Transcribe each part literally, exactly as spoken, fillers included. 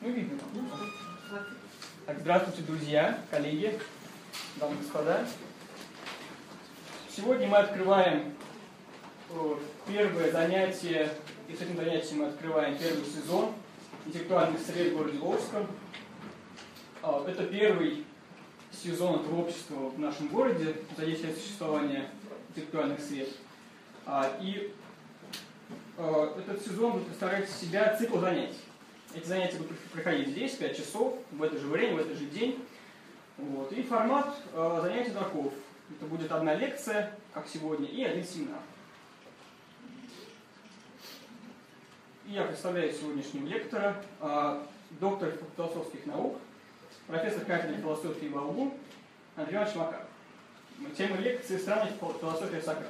Ну, видно. Так, здравствуйте, друзья, коллеги, дамы и господа. Сегодня мы открываем первое занятие, и с этим занятием мы открываем первый сезон интеллектуальных сред в городе Волжском. Это первый сезон этого общества в нашем городе за десять лет существования интеллектуальных сред. И этот сезон будет представлять из себя цикл занятий. Эти занятия будут проходить здесь, пять часов, в это же время, в этот же день. Вот. И формат э, занятий таков. Это будет одна лекция, как сегодня, и один семинар. И я представляю сегодняшнего лектора, э, доктор философских наук, профессор кафедры философии в АУ Андрей Иванович Макаров. Тема лекции «Странная философия Сократа».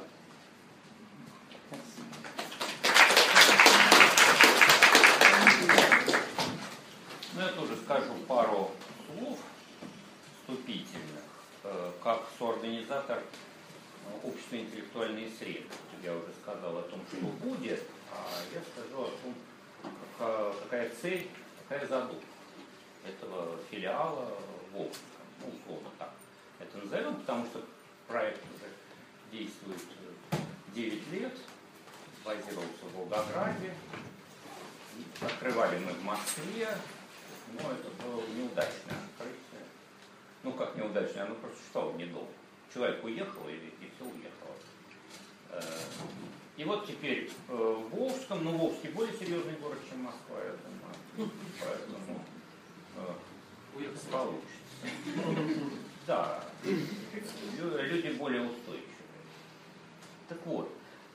Ну, я тоже скажу пару слов вступительных, как соорганизатор общества интеллектуальной среды. Я уже сказал о том, что будет, а я скажу о том, какая цель, какая задумка этого филиала Волжска. Ну, условно так это назовем, потому что проект уже действует девять лет, базировался в Волгограде, открывали мы в Москве. Но это было неудачное открытие. Ну, как неудачное, оно просто существовало недолго. Человек уехал, и, и все уехало. И вот теперь в Волжском, ну, Волжский более серьезный город, чем Москва, я думаю. Поэтому получится. Да, люди более устойчивые. Так вот,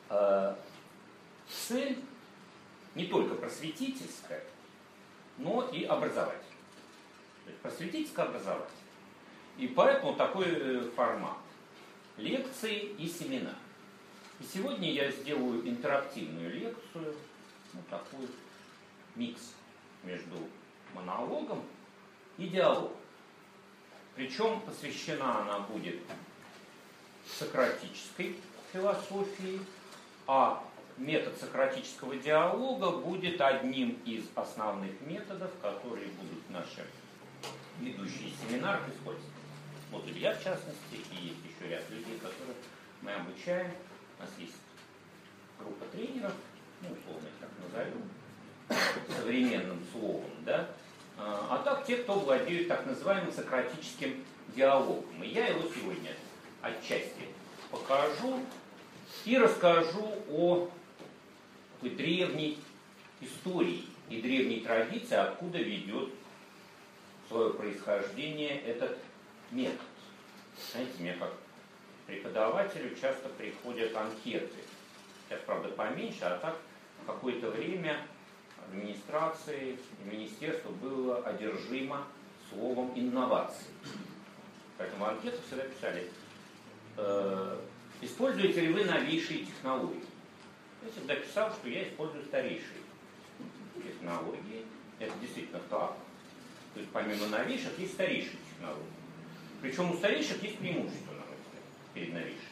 цель не только просветительская, но и образовать. То есть просветительское образовать. И поэтому такой формат. Лекции и семинар. И сегодня я сделаю интерактивную лекцию, ну, такой микс между монологом и диалогом. Причем посвящена она будет сократической философии, а метод сократического диалога будет одним из основных методов, которые будут в наших ведущих семинарах использовать. Вот и я, в частности, и есть еще ряд людей, которых мы обучаем. У нас есть группа тренеров, ну, условно их так назовем, современным словом, да. А так те, кто владеет так называемым сократическим диалогом. И я его сегодня отчасти покажу и расскажу о такой древней истории и древней традиции, откуда ведет свое происхождение этот метод. Знаете, мне как преподавателю часто приходят анкеты. Сейчас, правда, поменьше, а так какое-то время администрации и министерство было одержимо словом инновации. Поэтому анкеты всегда писали: э, используете ли вы новейшие технологии? Я всегда писал, что я использую старейшие технологии. Это действительно так. То есть помимо новейших есть старейшие технологии. Причем у старейших есть преимущество, на мой взгляд, перед новейшими.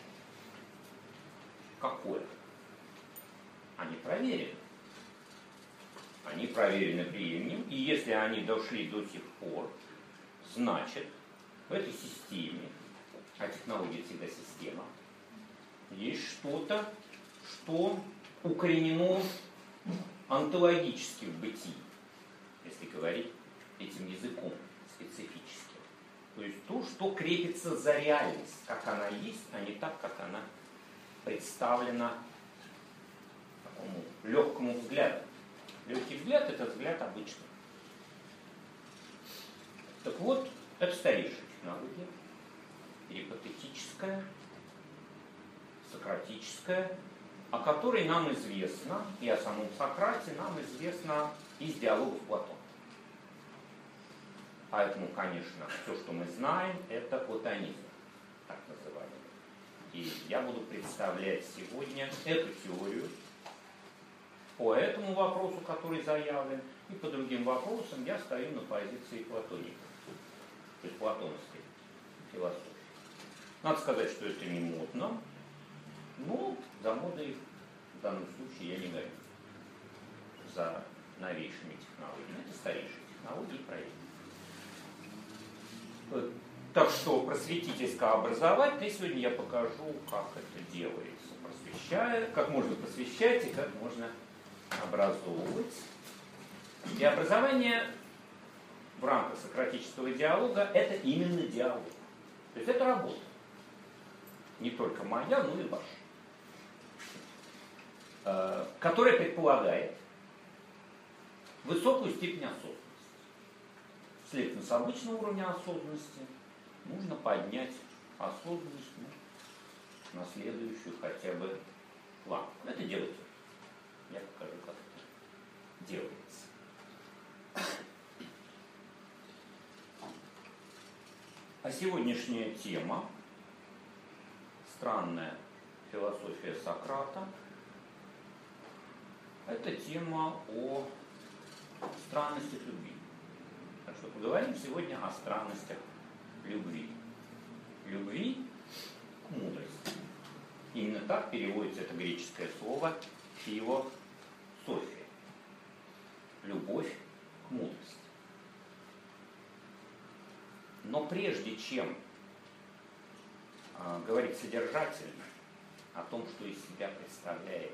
Какое? Они проверены. Они проверены временем, и если они дошли до сих пор, значит, в этой системе, а технология всегда система, есть что-то, что укоренено онтологически в бытии, если говорить этим языком специфическим. То есть то, что крепится за реальность, как она есть, а не так, как она представлена такому легкому взгляду. Легкий взгляд – это взгляд обычный. Так вот, это старейшая технология, перипатетическая, сократическая, о которой нам известно, и о самом Сократе нам известно из диалогов Платона. Поэтому, конечно, все, что мы знаем, это платонизм, так называемый. И я буду представлять сегодня эту теорию по этому вопросу, который заявлен, и по другим вопросам я стою на позиции платоников, то есть платоновской философии. Надо сказать, что это не модно, но за модой в данном случае я не горю. За новейшими технологиями. Это старейшие технологии и проекты. Так что просветительско-образовательно, и сегодня я покажу, как это делается. Просвещая, как можно просвещать и как можно образовывать. И образование в рамках сократического диалога – это именно диалог. То есть это работа. Не только моя, но и ваша. Которая предполагает высокую степень осознанности. Следовательно, с обычного уровня осознанности нужно поднять осознанность ну, на следующую хотя бы планку. Это делается. Я покажу, как это делается. А сегодняшняя тема – странная философия Сократа. Это тема о странностях любви. Так что поговорим сегодня о странностях любви. Любви к мудрости. Именно так переводится это греческое слово философия. Любовь к мудрости. Но прежде чем э, говорить содержательно о том, что из себя представляет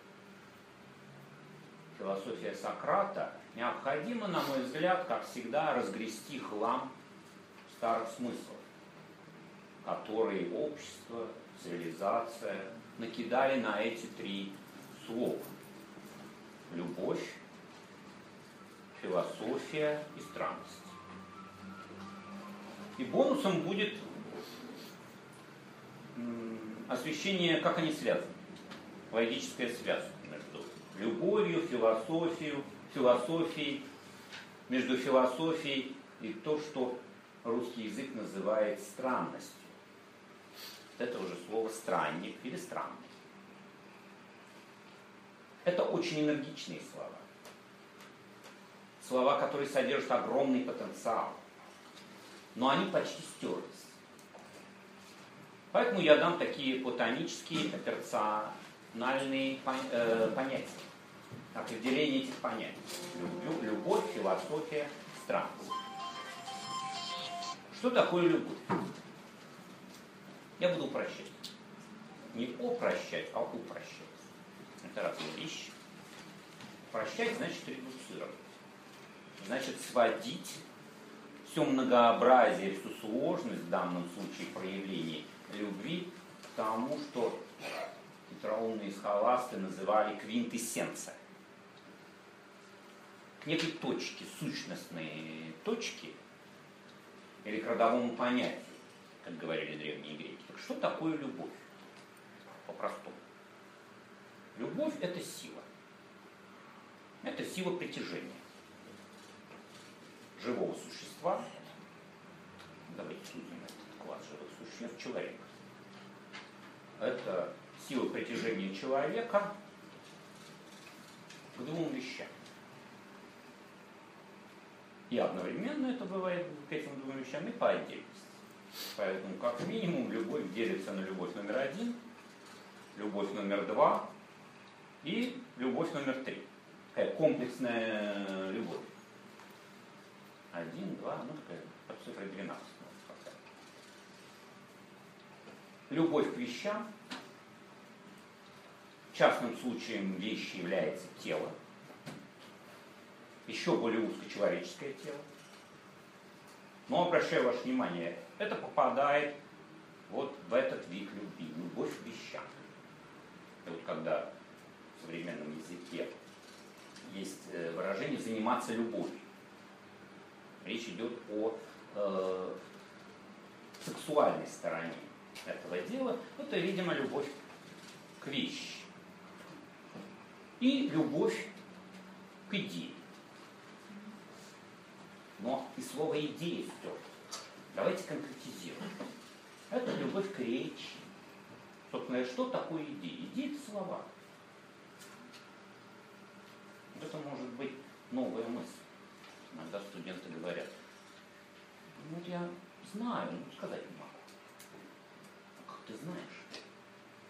философия Сократа, необходимо, на мой взгляд, как всегда, разгрести хлам старых смыслов, которые общество, цивилизация накидали на эти три слова. Любовь, философия и странность. И бонусом будет освещение, как они связаны. Логическая связка между любовью, философией, философией, между философией и то, что русский язык называет странностью. Это уже слово странник или странный. Это очень энергичные слова. Слова, которые содержат огромный потенциал. Но они почти стерлись. Поэтому я дам такие платонические, операциональные э, понятия. Определение этих понятий. Любовь, любовь, философия, странность. Что такое любовь? Я буду упрощать. Не упрощать, а упрощать. Это разные вещи. Упрощать значит редуцировать. Значит сводить все многообразие, всю сложность в данном случае проявлений любви к тому, что хитроумные схоласты называли квинтэссенция. К некой точке, сущностной точке, или к родовому понятию, как говорили древние греки. Так что такое любовь? По-простому. Любовь – это сила. Это сила притяжения живого существа, давайте судим этот класс живых существ, человека. Это сила притяжения человека к двум вещам. И одновременно это бывает к этим двум вещам и по отдельности. Поэтому, как минимум, любовь делится на любовь номер один, любовь номер два и любовь номер три. Такая комплексная любовь. Один, два, ну такая, под цифрой двенадцать. Любовь к вещам. Частным случаем вещи является тело. Еще более узкочеловеческое тело. Но обращаю ваше внимание, это попадает вот в этот вид любви, любовь к вещам. И вот когда в современном языке есть выражение «заниматься любовью», речь идет о э, сексуальной стороне этого дела. Это, видимо, любовь к вещи. И любовь к идее. Но и слово «идея» стерто. Давайте конкретизируем. Это любовь к речи. Собственно, что такое идея? Идея – это слова. Это может быть новая мысль. Иногда студенты говорят, ну я знаю, но сказать не могу. А как ты знаешь?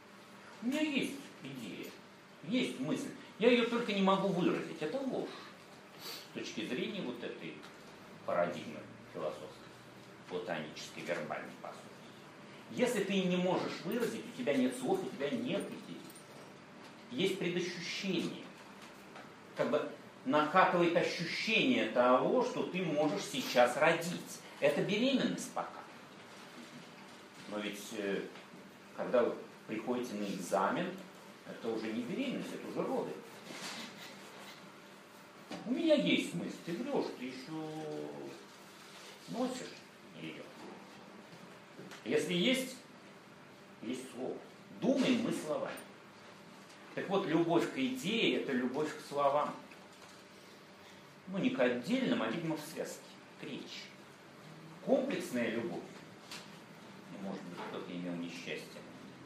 У меня есть идея, есть мысль. Я ее только не могу выразить. Это ложь. точки зрения вот этой парадигмы философской, платонической, вербальной, по сути. Если ты не можешь выразить, у тебя нет слов, у тебя нет идей. Есть предощущение. Как бы накатывает ощущение того, что ты можешь сейчас родить. Это беременность пока. Но ведь, когда вы приходите на экзамен, это уже не беременность, это уже роды. У меня есть мысль, ты врешь, ты еще носишь ее. Если есть, есть слово. Думаем мы словами. Так вот, любовь к идее – это любовь к словам. Ну, не к отдельным, а, видимо, в связке, к речи. Комплексная любовь. Ну, может быть, кто-то имел несчастье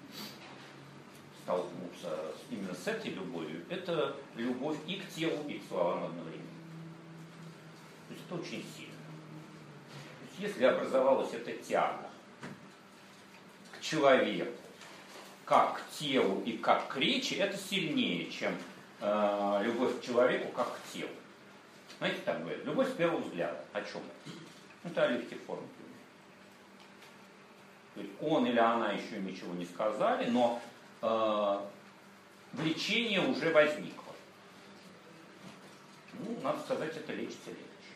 столкнуться именно с этой любовью. Это любовь и к телу, и к словам одновременно. То есть это очень сильно. То есть если образовалась эта тяга к человеку, как к телу и как к речи, это сильнее, чем э, любовь к человеку как к телу. Знаете, так говорят, любовь с первого взгляда. О чем это? Это о легких формах любви. То есть он или она еще ничего не сказали, но э, влечение уже возникло. Ну, надо сказать, это лечится легче.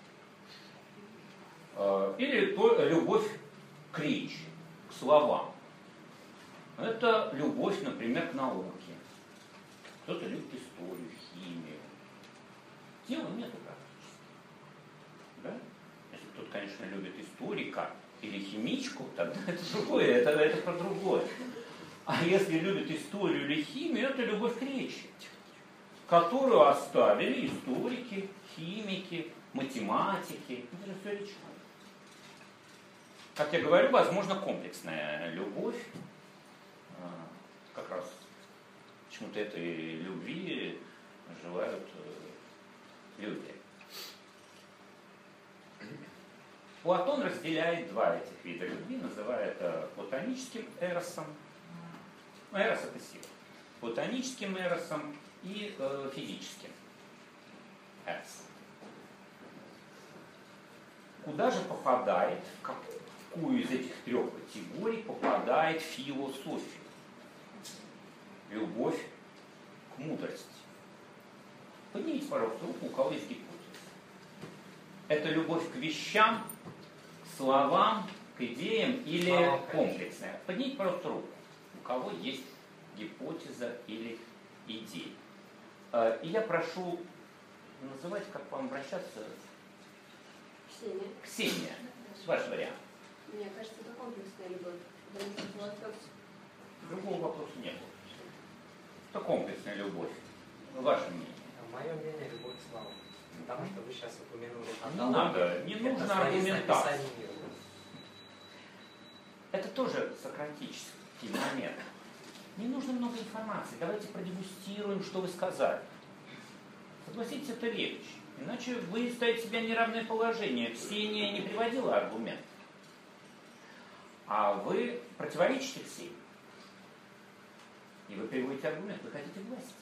Э, или то, любовь к речи, к словам. Это любовь, например, к науке. Кто-то любит историю, химию. Тела нету практически. Да? Если кто-то, конечно, любит историка или химичку, тогда это другое, это, это про другое. А если любит историю или химию, это любовь к речи, которую оставили историки, химики, математики. Это же все речь. Как я говорю, возможно, комплексная любовь. Как раз почему-то этой любви желают люди. Платон разделяет два этих вида любви, называя это платоническим эросом. Эрос — это сила. Платоническим эросом и э, физическим эросом. Куда же попадает, в какую из этих трех категорий попадает философия? Любовь к мудрости. Поднимите, пожалуйста, руку, у кого есть гипотеза. Это любовь к вещам, к словам, к идеям или Слава, комплексная? Поднимите, пожалуйста, руку, у кого есть гипотеза или идея. И я прошу называть, как вам обращаться? Ксения. Ксения. Ваш вариант. Мне кажется, это комплексная любовь. Другого вопроса не было. Это комплексная любовь. Ваше мнение. Мое мнение — любовь к словам. Потому что вы сейчас упомянули о Не надо, не нужно аргументация. Это тоже сократический момент. Не нужно много информации. Давайте продегустируем, что вы сказали. Согласитесь, это легче. Иначе вы ставите себя в неравное положение. Ксения не приводила аргумент. А вы противоречите Ксении. И вы приводите аргумент, вы хотите власти.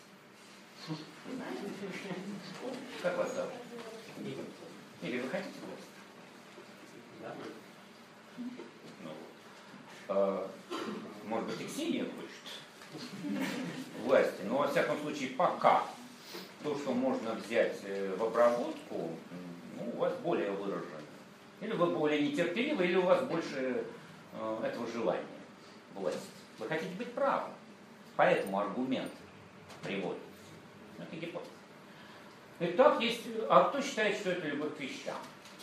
Как вас зовут? Игорь. Игорь, вы хотите власти? Да. Ну, э, может быть, и Ксения хочет власти, но во всяком случае пока то, что можно взять в обработку, ну, у вас более выражено. Или вы более нетерпеливы, или у вас больше э, этого желания власти. Вы хотите быть правы. Поэтому аргумент приводится. Это гипотеза. Итак, есть... А кто считает, что это любовь к вещам?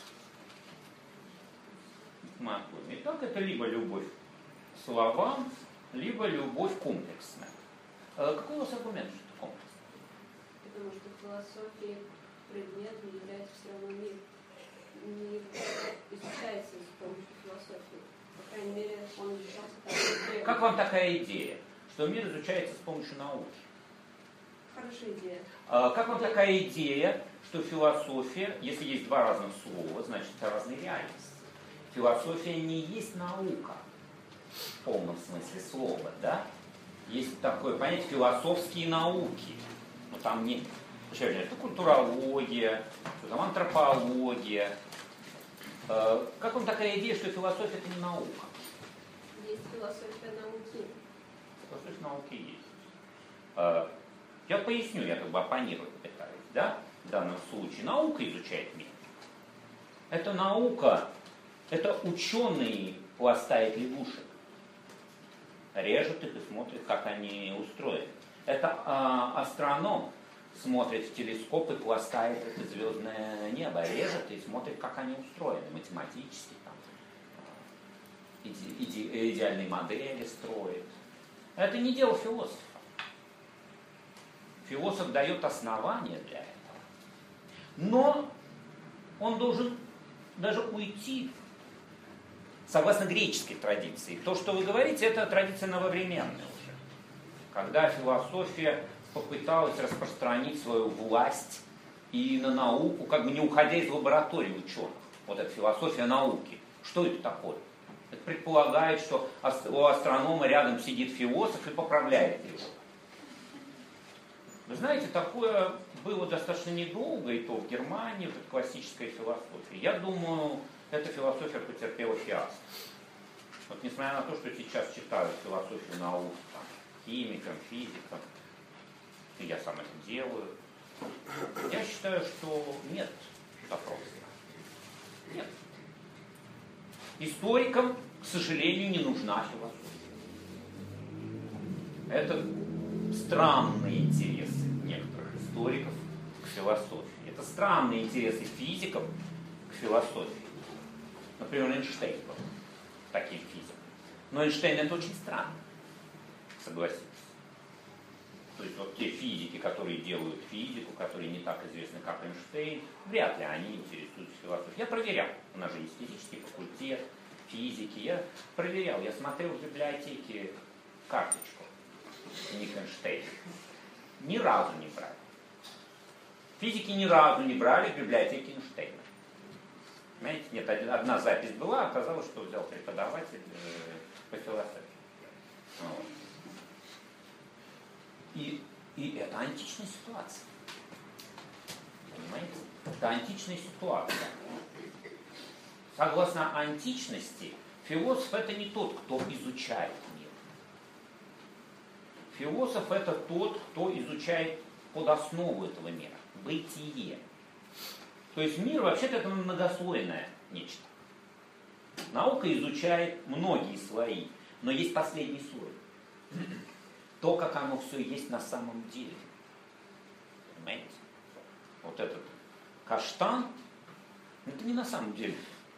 Итак, это либо любовь к словам, либо любовь комплексная. А какой у вас аргумент, что это комплексная? Потому что в философии предмет является все равно мир. Не изучается с помощью философии. По крайней мере, он изучался так. Как вам такая идея, что мир изучается с помощью науки? Хорошая идея. А как вам такая идея, что философия, если есть два разных слова, значит это разные реальности? Философия не есть наука в полном смысле слова, да? Есть такое понятие философские науки. Но там не, это культурология, что там антропология. Как вам такая идея, что философия это не наука? Есть философия науки. Философия науки есть. Я поясню, я как бы оппонировать пытаюсь, да? В данном случае наука изучает мир. Это наука, это ученые пластают лягушек, режут их и смотрят, как они устроены. Это а, астроном смотрит в телескоп и пластает это звездное небо, режет и смотрит, как они устроены математически, там, иде, иде, идеальные модели строит. Это не дело философа. Философ дает основания для этого. Но он должен даже уйти, согласно греческой традиции. То, что вы говорите, это традиция нововременная уже. Когда философия попыталась распространить свою власть и на науку, как бы не уходя из лаборатории ученых. Вот это философия науки. Что это такое? Это предполагает, что у астронома рядом сидит философ и поправляет его. Вы знаете, такое было достаточно недолго, и то в Германии, вот эта классическая философия. Я думаю, эта философия потерпела фиаско. Вот несмотря на то, что сейчас читают философию наук там, химикам, физикам, и я сам это делаю, я считаю, что нет вопроса. Нет. Историкам, к сожалению, не нужна философия. Это странные интересы некоторых историков к философии. Это странные интересы физиков к философии. Например, Эйнштейн был таким физиком. Но Эйнштейн это очень странно, согласитесь. То есть вот те физики, которые делают физику, которые не так известны, как Эйнштейн, вряд ли они интересуются философией. Я проверял. У нас же есть физический факультет, физики. Я проверял. Я смотрел в библиотеке карточку Ник Эйнштейна. Ни разу не брали. Физики ни разу не брали в библиотеке Эйнштейна. Понимаете? Нет, одна запись была, оказалось, что взял преподаватель по философии. Вот. И, и это античная ситуация. Понимаете? Это античная ситуация. Согласно античности, философ это не тот, кто изучает мир. Философ это тот, кто изучает подоснову этого мира, бытие. То есть мир вообще-то это многослойное нечто. Наука изучает многие слои, но есть последний слой. То, как оно все есть на самом деле. Понимаете? Вот этот каштан, это не на самом деле.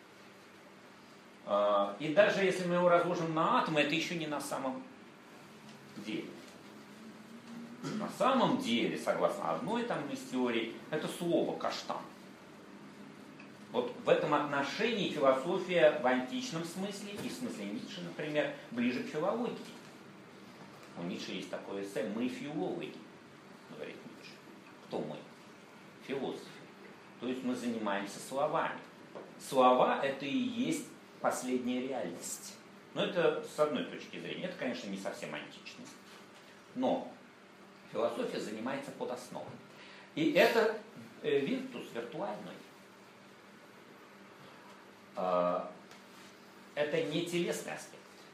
И даже если мы его разложим на атомы, это еще не на самом деле. На самом деле, согласно одной там из теорий, это слово каштан. Вот в этом отношении философия в античном смысле, и в смысле Ницше, например, ближе к филологии. У Ницше есть такое эссе «Мы филологи», говорит Ницше. Кто мы? Философы. То есть мы занимаемся словами. Слова – это и есть последняя реальность. Но это с одной точки зрения. Это, конечно, не совсем античность. Но философия занимается подосновой. И это виртус виртуальный. Это не телесный аспект.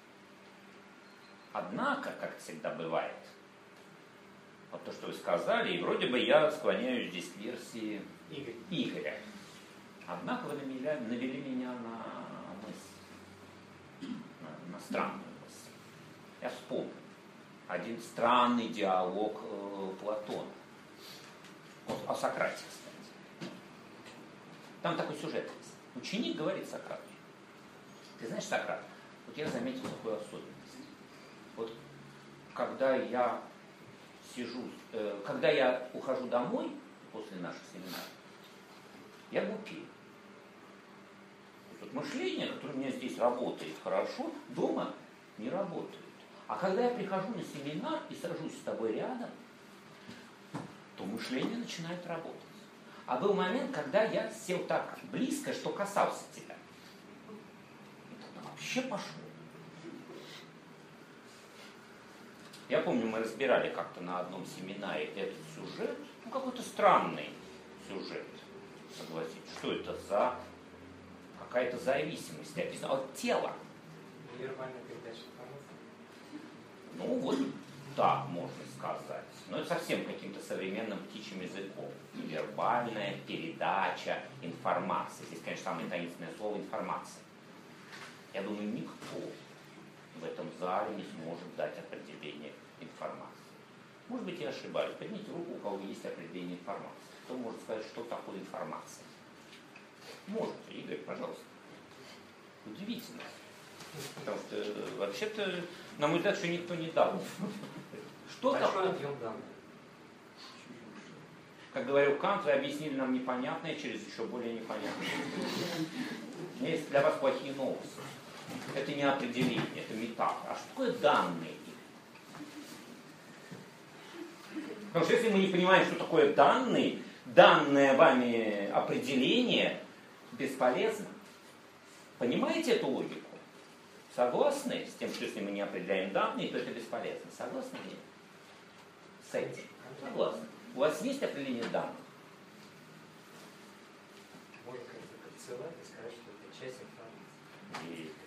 Однако, как всегда бывает, вот то, что вы сказали, и вроде бы я склоняюсь здесь к версии Игорь. Игоря. Однако вы навели, навели меня на мысль, на, на странную мысль. Я вспомнил один странный диалог э, Платона. Вот, о Сократе, кстати. Там такой сюжет есть. Ученик говорит Сократу: ты знаешь, Сократ, вот я заметил такую особенность. Вот когда я сижу, э, когда я ухожу домой после наших семинаров, я глупею. Вот мышление, которое у меня здесь работает хорошо, дома не работает. А когда я прихожу на семинар и сажусь с тобой рядом, то мышление начинает работать. А был момент, когда я сел так близко, что касался тебя. И тогда вообще пошло. Я помню, мы разбирали как-то на одном семинаре этот сюжет, ну какой-то странный сюжет, согласитесь. Что это за какая-то зависимость от тела? Невербальная передача информации. Ну вот так можно сказать. Но это совсем каким-то современным птичьим языком. Невербальная передача информации. Здесь, конечно, самое таинственное слово информация. Я думаю, никто в этом зале не сможет дать определение информации. Может быть, я ошибаюсь. Поднимите руку, у кого есть определение информации. Кто может сказать, что такое информация? Можете, Игорь, пожалуйста. Удивительно. Потому что, вообще-то, на мой взгляд, еще никто не дал. Что Большой такое? объем данных. Как говорил Кант, вы объяснили нам непонятное через еще более непонятное. У меня есть для вас плохие новости. Это не определение, это метафора. А что такое данные? Потому что если мы не понимаем, что такое данные, данное вами определение бесполезно. Понимаете эту логику? Согласны с тем, что если мы не определяем данные, то это бесполезно? Согласны ли? С этим? Согласны. У вас есть определение данных? Можно как-то капсулировать и сказать, что это часть информации. И...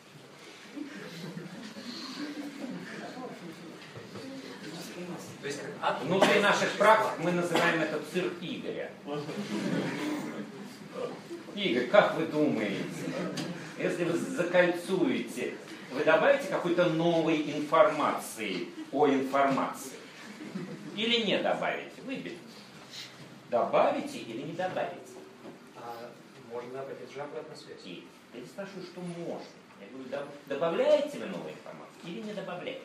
То есть, как атом, Внутри наших практик мы называем это цирк Игоря. Игорь, как вы думаете, если вы закольцуете, вы добавите какой-то новой информации о информации? Или не добавите? Выберите. Добавите или не добавите? а, можно добавить, это же обратная связь. И я не спрашиваю, что можно. Я говорю, добавляете вы новую информацию или не добавляете?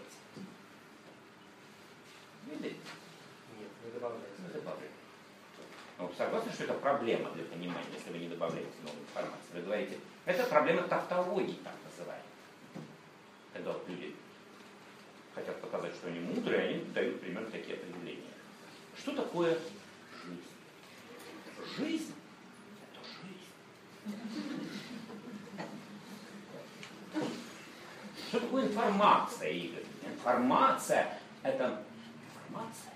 Выберите. Нет, не добавляется. Не добавляете. Ну, согласны, что это проблема для понимания, если вы не добавляете новую информацию? Вы говорите, это проблема тавтологии, так называемая. Когда вот люди хотят показать, что они мудрые, они дают примерно такие определения. Что такое жизнь? Жизнь – это жизнь. Что такое информация, Игорь? Информация – это информация.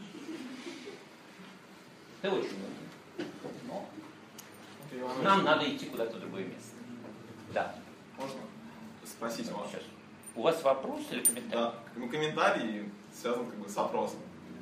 Это очень нужно. Но нам надо идти куда-то в другое место. Да. Можно спросить вас? Сейчас. У вас вопрос или комментарий? Да, ну, комментарий связан как бы с вопросом.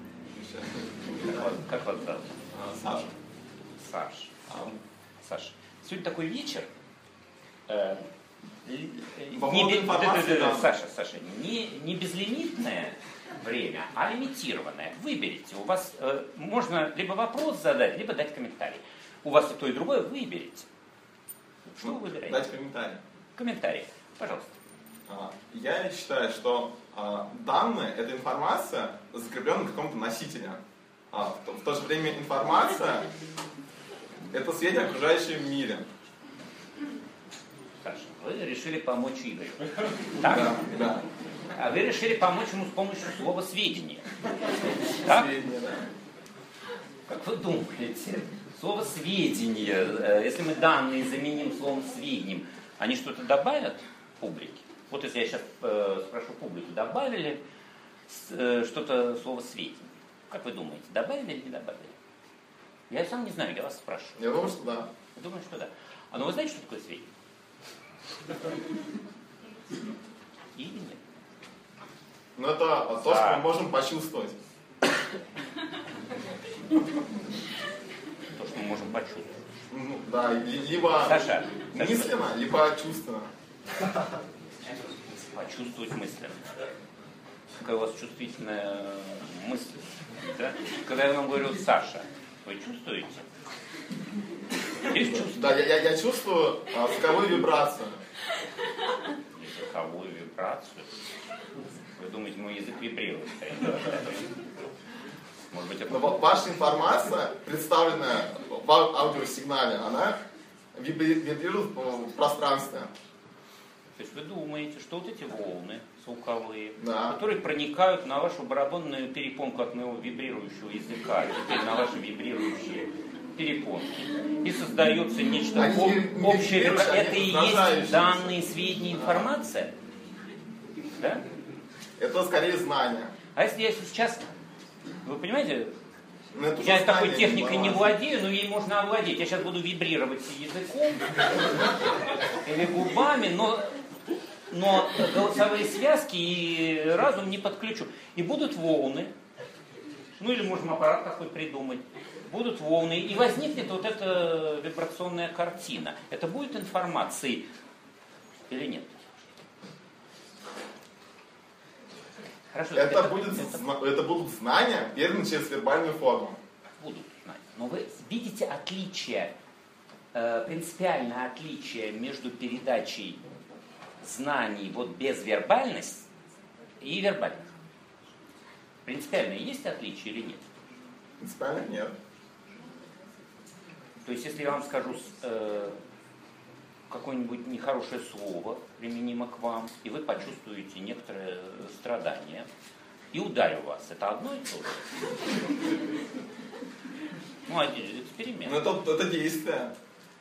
Как вас зовут? А, Саша. Саша. А, Саша. Сегодня такой вечер. Э, По не, поводу бе- информации, да, да, да, да. Саша, Саша, не, не безлимитное время, а лимитированное. Выберите. У вас э, можно либо вопрос задать, либо дать комментарий. У вас и то, и другое. Выберите. Что ну, вы выбираете? Дайте комментарий. Комментарий. Пожалуйста. А, Я считаю, что а, данные – это информация, закрепленная на каком-то носителе. А, в, то, в то же время информация – это сведения о окружающем мире. Саша, вы решили помочь Игорю. Так? Да, да. А вы решили помочь ему с помощью слова «сведения». Так? Сведения, да. Как вы думаете, слово «сведения», э, если мы данные заменим словом «сведением», они что-то добавят публике? Вот если я сейчас э, спрошу публику, добавили э, что-то слово «сведения»? Как вы думаете, добавили или не добавили? Я сам не знаю, я вас спрашиваю. Я думаю, что да. Я думаю, что да. А ну вы знаете, что такое сведения? Или нет? Но это то, что Да. мы можем почувствовать. То, что мы можем почувствовать. Ну, да, ли- либо Саша, Саша. мысленно, либо чувственно. Почувствовать мысленно. Какая у вас чувствительная мысль. Да? Когда я вам говорю «Саша», вы чувствуете? Есть чувство? Да, я, я, я чувствую а, звуковую вибрацию. Звуковую вибрацию. Вы думаете, мой язык вибрирует? Может быть, это... Но ва- ваша информация, представленная в ау- аудиосигнале, она вибри- вибрирует в в пространстве. То есть вы думаете, что вот эти волны звуковые, Да. которые проникают на вашу барабанную перепонку от моего вибрирующего языка, теперь на ваши вибрирующие перепонки, и создается нечто Они об- не общее. вибрируют, Это они и есть раздражающие. данные, сведения, информация? Да? Это скорее знание. А если я сейчас, вы понимаете, Ну, это я уже такой знание, техникой не информация. владею, но ей можно овладеть. Я сейчас буду вибрировать языком или губами, но, но голосовые связки и разум не подключу. И будут волны, ну или можем аппарат такой придумать, будут волны, и возникнет вот эта вибрационная картина. Это будет информацией или нет? Хорошо, Это, это, будет, это зна- это будут знания, переданные через вербальную форму. будут знать. Но вы видите отличие, э, принципиальное отличие между передачей знаний вот без вербальности и вербальных? Принципиальное есть отличие или нет? Принципиально нет. То есть, если я вам скажу э, какое-нибудь нехорошее слово, применимо к вам, и вы почувствуете некоторое страдание, и ударю вас, это одно и то же? Ну, один эксперимент. Ну, это, это действие.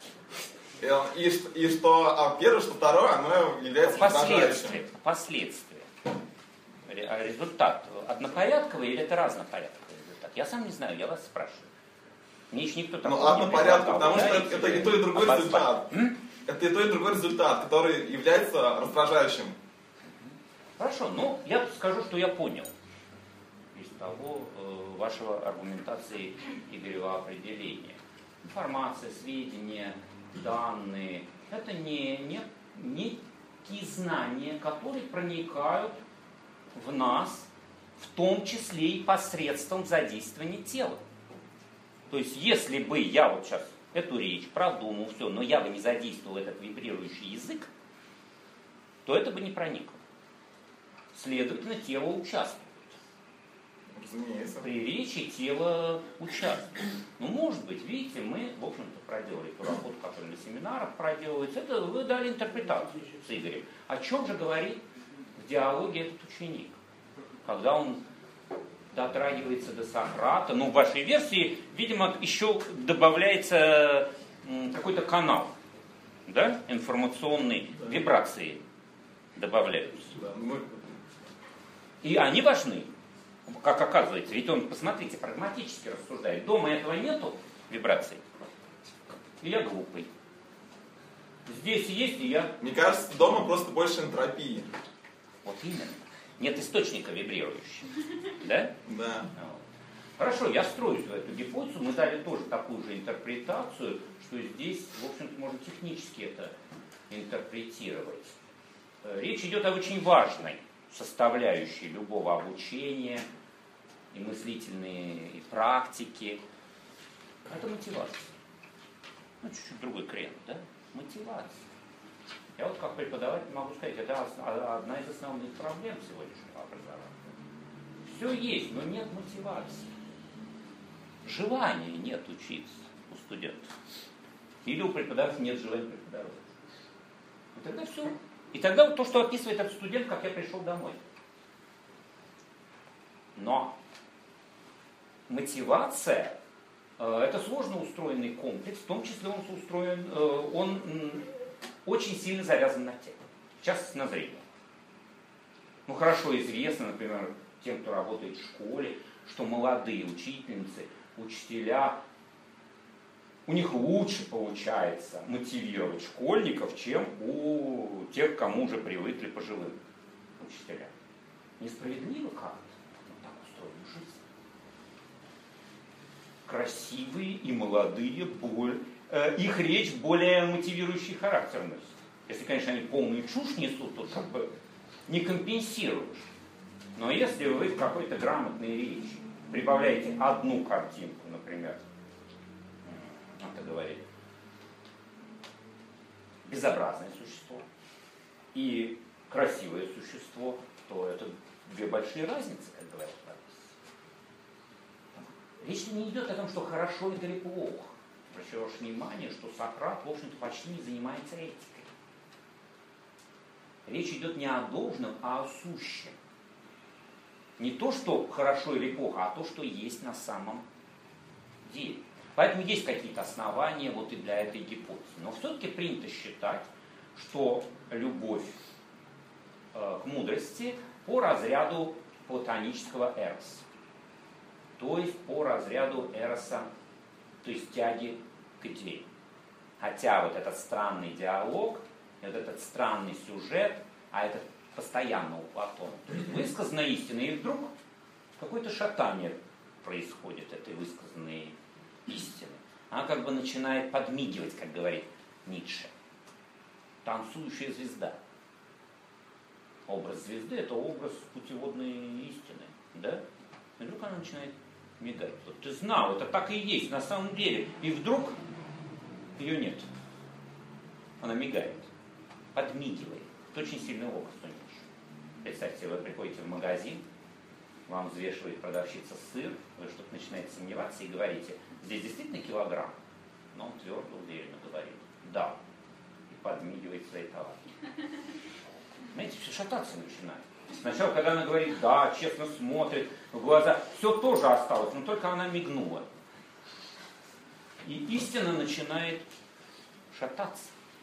И, и, ш- и что а первое, что второе, оно является Последствия. раздражающим. Последствия. Ре- а Результат однопорядковый или это разнопорядковый результат? Я сам не знаю, я вас спрашиваю. Мне еще никто такого Ну, не однопорядковый, предлагал. потому что Ударить это, это или и то, и другой обозвать? результат. М? Это и то, и другой результат, который является раздражающим. Хорошо, ну я скажу, что я понял из того э, вашего аргументации Игорева определения. Информация, сведения, данные – это не, не, некие знания, которые проникают в нас, в том числе и посредством задействования тела. То есть, если бы я вот сейчас эту речь продумал, все, но я бы не задействовал этот вибрирующий язык, то это бы не проникло. Следовательно, тело участвует. Разумеется. При речи тело участвует. Ну, может быть, видите, мы, в общем-то, проделали ту работу, которая на семинарах проделывается. Это вы дали интерпретацию с Игорем. О чем же говорит в диалоге этот ученик? Когда он дотрагивается до Сократа, ну, в вашей версии, видимо, еще добавляется м, какой-то канал, да, информационный, вибрации добавляются. Да, мы- И они важны, как оказывается. Ведь он, посмотрите, прагматически рассуждает. Дома этого нету вибраций. И я глупый. Здесь есть, и я... Мне кажется, дома просто больше энтропии. Вот именно. Нет источника вибрирующего. Да? Да. Вот. Хорошо, я строюсь в эту гипотезу. Мы дали тоже такую же интерпретацию, что здесь, в общем-то, можно технически это интерпретировать. Речь идет о очень важной составляющей любого обучения и мыслительные и практики. Это мотивация. Ну, чуть-чуть другой крен, да? Мотивация. Я вот как преподаватель могу сказать, это одна из основных проблем сегодняшнего образования. Все есть, но нет мотивации. Желания нет учиться у студентов. Или у преподавателя нет желания преподавать. И тогда все. И тогда вот то, что описывает этот студент, как я пришел домой. Но мотивация э, это сложно устроенный комплекс, в том числе он устроен, э, он м, очень сильно завязан на тело, в частности на зрение. Ну хорошо известно, например, тем, кто работает в школе, что молодые учительницы, учителя, у них лучше получается мотивировать школьников, чем у тех, кому уже привыкли пожилым учителям. Несправедливо как-то, но так устроена жизнь. Красивые и молодые, боль, э, их речь более мотивирующий характер носит. Если, конечно, они полную чушь несут, то как бы не компенсируешь. Но если вы в какой-то грамотной речи прибавляете одну картинку, например, это говорит безобразное существо и красивое существо, то это две большие разницы, как говорят. Речь не идет о том, что хорошо это или плохо. Обращаю ваше внимание, что Сократ, в общем-то, почти не занимается этикой. Речь идет не о должном, а о сущем. Не то, что хорошо или плохо, а то, что есть на самом деле. Поэтому есть какие-то основания вот и для этой гипотезы. Но все-таки принято считать, что любовь э, к мудрости по разряду платонического эроса. То есть по разряду эроса, то есть тяги к идее. Хотя вот этот странный диалог, вот этот странный сюжет, а это постоянно у Платона. То есть высказанная истина, и вдруг какое-то шатание происходит этой высказанной истины. Она как бы начинает подмигивать, как говорит Ницше. Танцующая звезда. Образ звезды – это образ путеводной истины. Да? И вдруг она начинает мигать. Вот ты знал, это так и есть на самом деле. И вдруг ее нет. Она мигает, подмигивает. Это очень сильный образ у Ницше. Представьте, вы приходите в магазин, вам взвешивает продавщица сыр, вы что-то начинаете сомневаться и говорите: здесь действительно килограмм? Но он твердо, уверенно говорит: да. И подмигивает свои товары. Знаете, все шататься начинает. Сначала, когда она говорит «да», честно смотрит в глаза, все тоже осталось, но только она мигнула. И истина начинает шататься.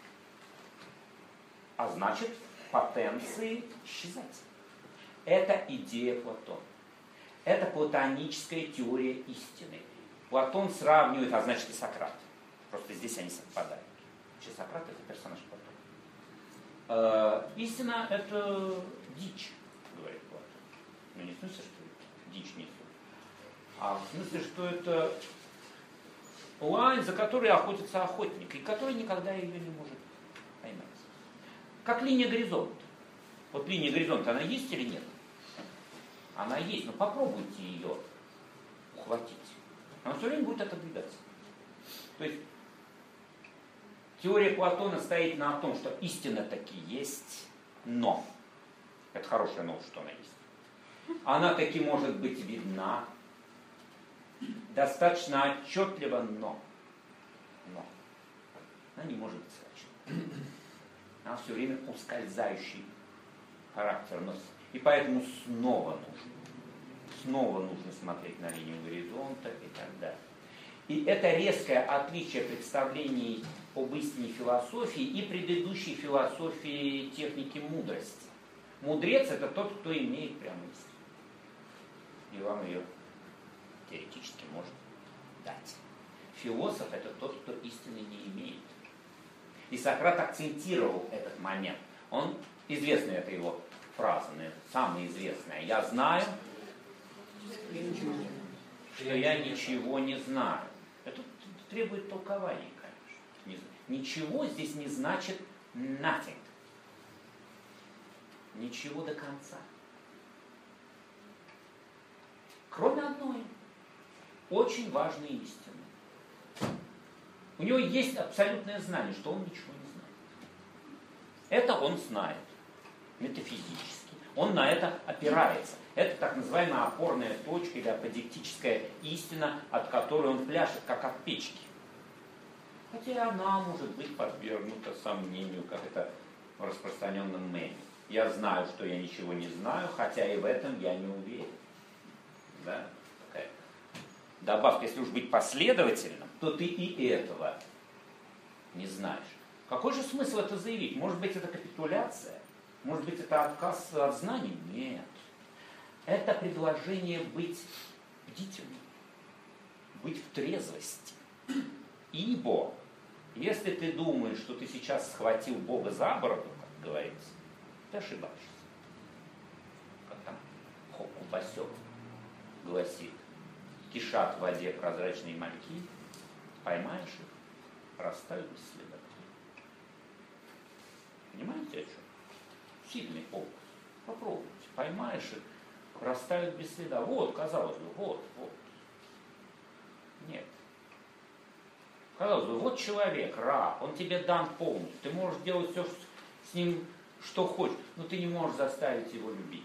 А значит, потенции исчезать. Это идея Платона. Это платоническая теория истины. Платон сравнивает, а значит и Сократ. Просто здесь они совпадают. Вообще Сократ — это персонаж Платона. Э, истина — это дичь, говорит Платон. Ну не в смысле, что дичь несут, а в смысле, что это лань, за которой охотится охотник, и который никогда ее не может поймать. Как линия горизонта. Вот линия горизонта, она есть или нет? Она есть, но попробуйте ее ухватить. Она все время будет отодвигаться. То есть теория Платона стоит на том, что истина таки есть, но. Это хорошая новость, что она есть. Она таки может быть видна, достаточно отчетливо, но. Но. Она не может быть схвачена. Она все время ускользающий характер носит. И поэтому снова нужно. Снова нужно смотреть на линию горизонта и так далее. И это резкое отличие представлений об истине философии и предыдущей философии техники мудрости. Мудрец — это тот, кто имеет прямую истину. И вам ее теоретически может дать. Философ — это тот, кто истины не имеет. И Сократ акцентировал этот момент. Он, известная это его фраза, самая известная: «Я знаю, что я ничего не знаю». Это требует толкования, конечно. Ничего здесь не значит nothing. Ничего до конца. Кроме одной, очень важной истины. У него есть абсолютное знание, что он ничего не знает. Это он знает метафизически. Он на это опирается. Это так называемая опорная точка или аподектическая истина, от которой он пляшет, как от печки. Хотя она может быть подвергнута сомнению, как это в распространенном меме. Я знаю, что я ничего не знаю, хотя и в этом я не уверен. Да? Такая добавка, если уж быть последовательным, то ты и этого не знаешь. Какой же смысл это заявить? Может быть, это капитуляция? Может быть, это отказ от знаний? Нет. Это предложение быть бдительным, быть в трезвости. Ибо, если ты думаешь, что ты сейчас схватил Бога за бороду, как говорится, ты ошибаешься. Как там Хокку-Басёк гласит: кишат в воде прозрачные мальки, поймаешь их, растают без следа. Понимаете, о чем? Сильный образ. Попробуйте. Поймаешь их, растают без следа. Вот, казалось бы, вот, вот. Нет. Казалось бы, вот человек, раб, он тебе дан полностью. Ты можешь делать все с ним, что хочешь, но ты не можешь заставить его любить.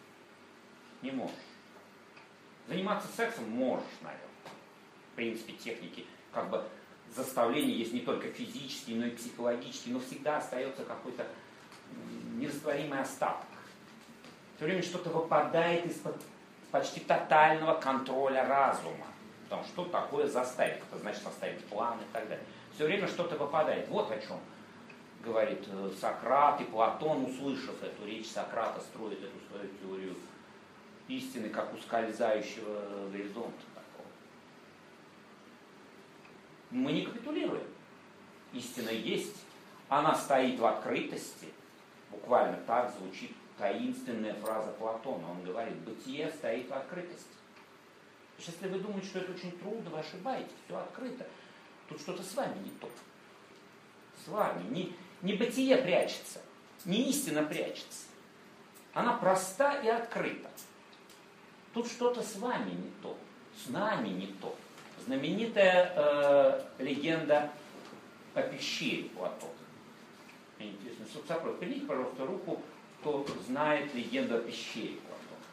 Не можешь. Заниматься сексом можешь, наверное. В принципе, техники как бы заставления есть не только физические, но и психологические, но всегда остается какой-то нерастворимый остаток. Все время что-то выпадает из-под почти тотального контроля разума. Потому что такое заставить? Это значит составить план и так далее. Все время что-то выпадает. Вот о чем говорит Сократ, и Платон, услышав эту речь Сократа, строит эту свою теорию истины, как ускользающего горизонта такого. Мы не капитулируем. Истина есть. Она стоит в открытости. Буквально так звучит таинственная фраза Платона. Он говорит, бытие стоит в открытости. Если вы думаете, что это очень трудно, вы ошибаетесь. Все открыто. Тут что-то с вами не то. С вами. Не, не бытие прячется. Не истина прячется. Она проста и открыта. Тут что-то с вами не то. С нами не то. Знаменитая э, легенда о пещере Платона. Мне интересно, Сапсапро, поднимите, пожалуйста, руку, кто знает легенду о пещере Платона.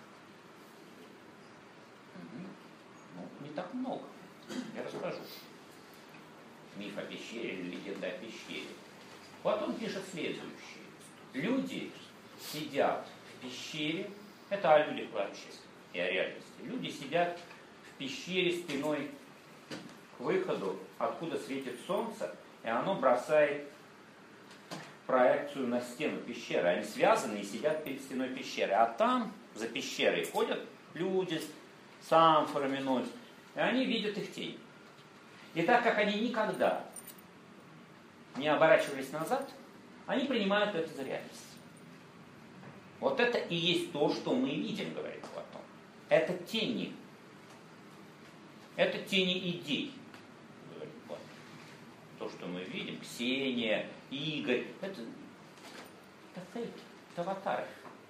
Угу. Ну, не так много. Я расскажу. Миф о пещере или легенда о пещере. Платон пишет следующее. Люди сидят в пещере, это о людях вообще и о реальности. Люди сидят в пещере спиной к выходу, откуда светит солнце, и оно бросает проекцию на стену пещеры. Они связаны и сидят перед стеной пещеры. А там, за пещерой, ходят люди с амфорами носят, и они видят их тень. И так как они никогда не оборачивались назад, они принимают это за реальность. Вот это и есть то, что мы видим, говорит Платон. Это тени. Это тени идей, говорит Платон. То, что мы видим, Ксения, Игорь, это, это фейки, это аватары.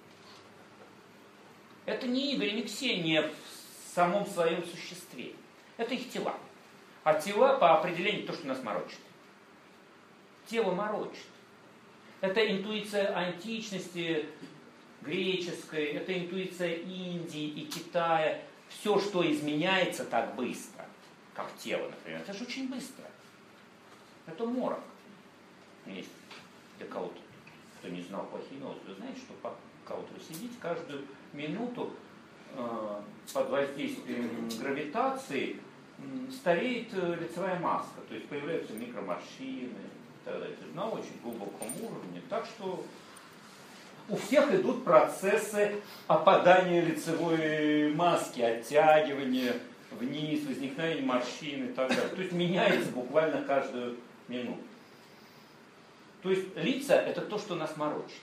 Это не Игорь, не Ксения в самом своем существе. Это их тела. А тела по определению то, что нас морочит. Тело морочит. Это интуиция античности греческой, это интуиция Индии и Китая. Все, что изменяется так быстро, как тело, например, это же очень быстро. Это морок. Есть для кого-то, кто не знал плохие новости, вы знаете, что пока вот вы сидите, каждую минуту э, под воздействием гравитации э, стареет э, лицевая маска, то есть появляются микроморщины и так далее. То есть на очень глубоком уровне. Так что у всех идут процессы опадания лицевой маски, оттягивания вниз, возникновения морщин и так далее. То есть меняется буквально каждую минуту. То есть лица – это то, что нас морочит.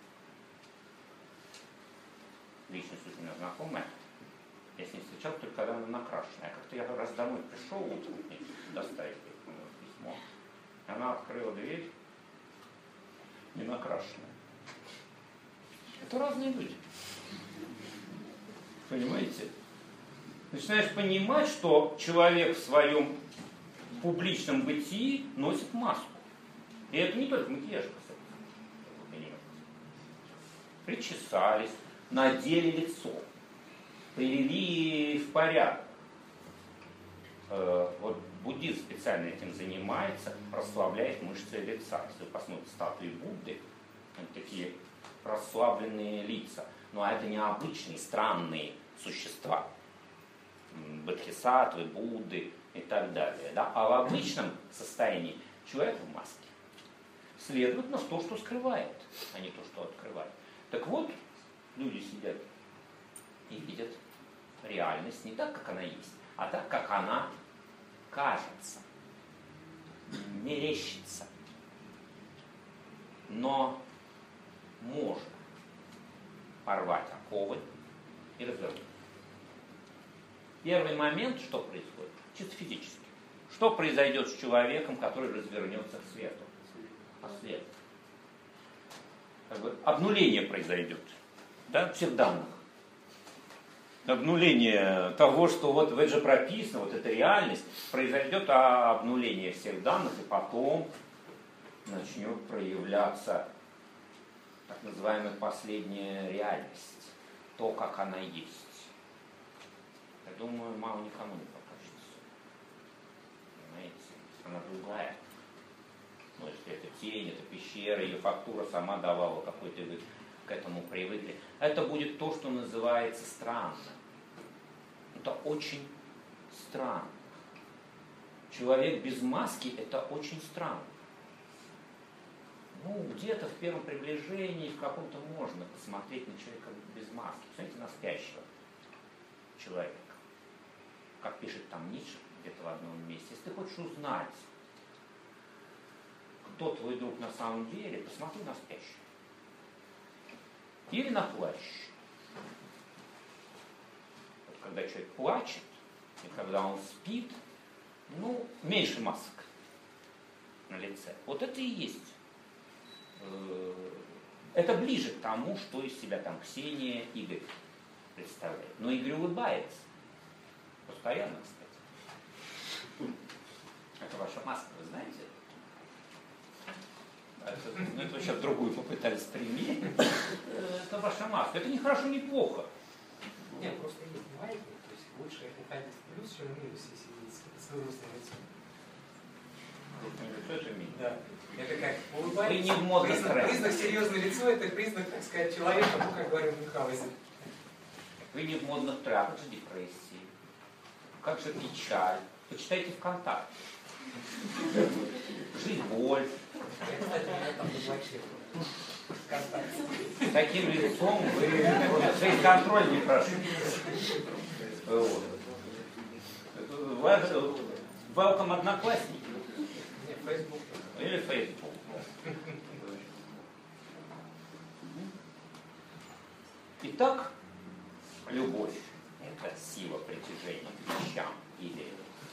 Личность у меня знакомая. Я с ней встречал только когда она накрашенная. Как-то я раз домой пришел, утром доставить письмо. Она открыла дверь, не накрашенная. Это разные люди. Понимаете? Начинаешь понимать, что человек в своем публичном бытии носит маску. И это не только макияж, кстати. Причесались, надели лицо, привели в порядок. Вот буддизм специально этим занимается, расслабляет мышцы лица. Если вы посмотрите статуи Будды, такие расслабленные лица. Но это не обычные, странные существа. Бодхисаттвы, Будды и так далее. Да? А в обычном состоянии человек в маске. Следовательно, то, что скрывает, а не то, что открывает. Так вот, люди сидят и видят реальность не так, как она есть, а так, как она кажется, мерещится. Но можно порвать оковы и развернуть. Первый момент, что происходит, чисто физически. Что произойдет с человеком, который развернется к свету? А свет. Как бы обнуление произойдет, да, всех данных. Обнуление того, что вот это же прописано, вот эта реальность, произойдет обнуление всех данных, и потом начнет проявляться так называемая последняя реальность, то, как она есть. Я думаю, мало никому не покажется. Понимаете? Она другая. Ну, если это тень, это пещера, ее фактура сама давала какой-то, вы к этому привыкли. Это будет то, что называется странно. Это очень странно. Человек без маски – это очень странно. Ну, где-то в первом приближении, в каком-то можно посмотреть на человека без маски. Посмотрите на спящего. человека. Как пишет там Ницше где-то в одном месте, если ты хочешь узнать, кто твой друг на самом деле, посмотри на спящего. Или на плачущего. Вот когда человек плачет, и когда он спит, ну, меньше масок на лице. Вот это и есть. Это ближе к тому, что из себя там Ксения, Игорь представляет. Но Игорь улыбается. Постоянно, кстати. Это ваша маска, вы знаете? Это, ну, это вы сейчас другую попытались применить. Это ваша маска. Это не хорошо, не плохо. Нет, просто есть маленький, то есть лучше уходить в плюс, чем в минус, если сидеть с грустным лицом. Что это минус? Да. Это как улыбается. Вы не в модных признак, трендах. признак серьезное лицо, это признак, так сказать, человека, ну, как говорил Мюнхгаузен. Вы не в модных трендах, как же депрессии, как же печаль. Почитайте ВКонтакте. Жизнь, боль. Я, кстати, меня там заблокировал. ВКонтакте. С таким лицом вы фейс-контроль не прошли. Вот. Welcome, одноклассники. Нет, Facebook. Или Facebook. Итак, любовь – это сила притяжения к вещам или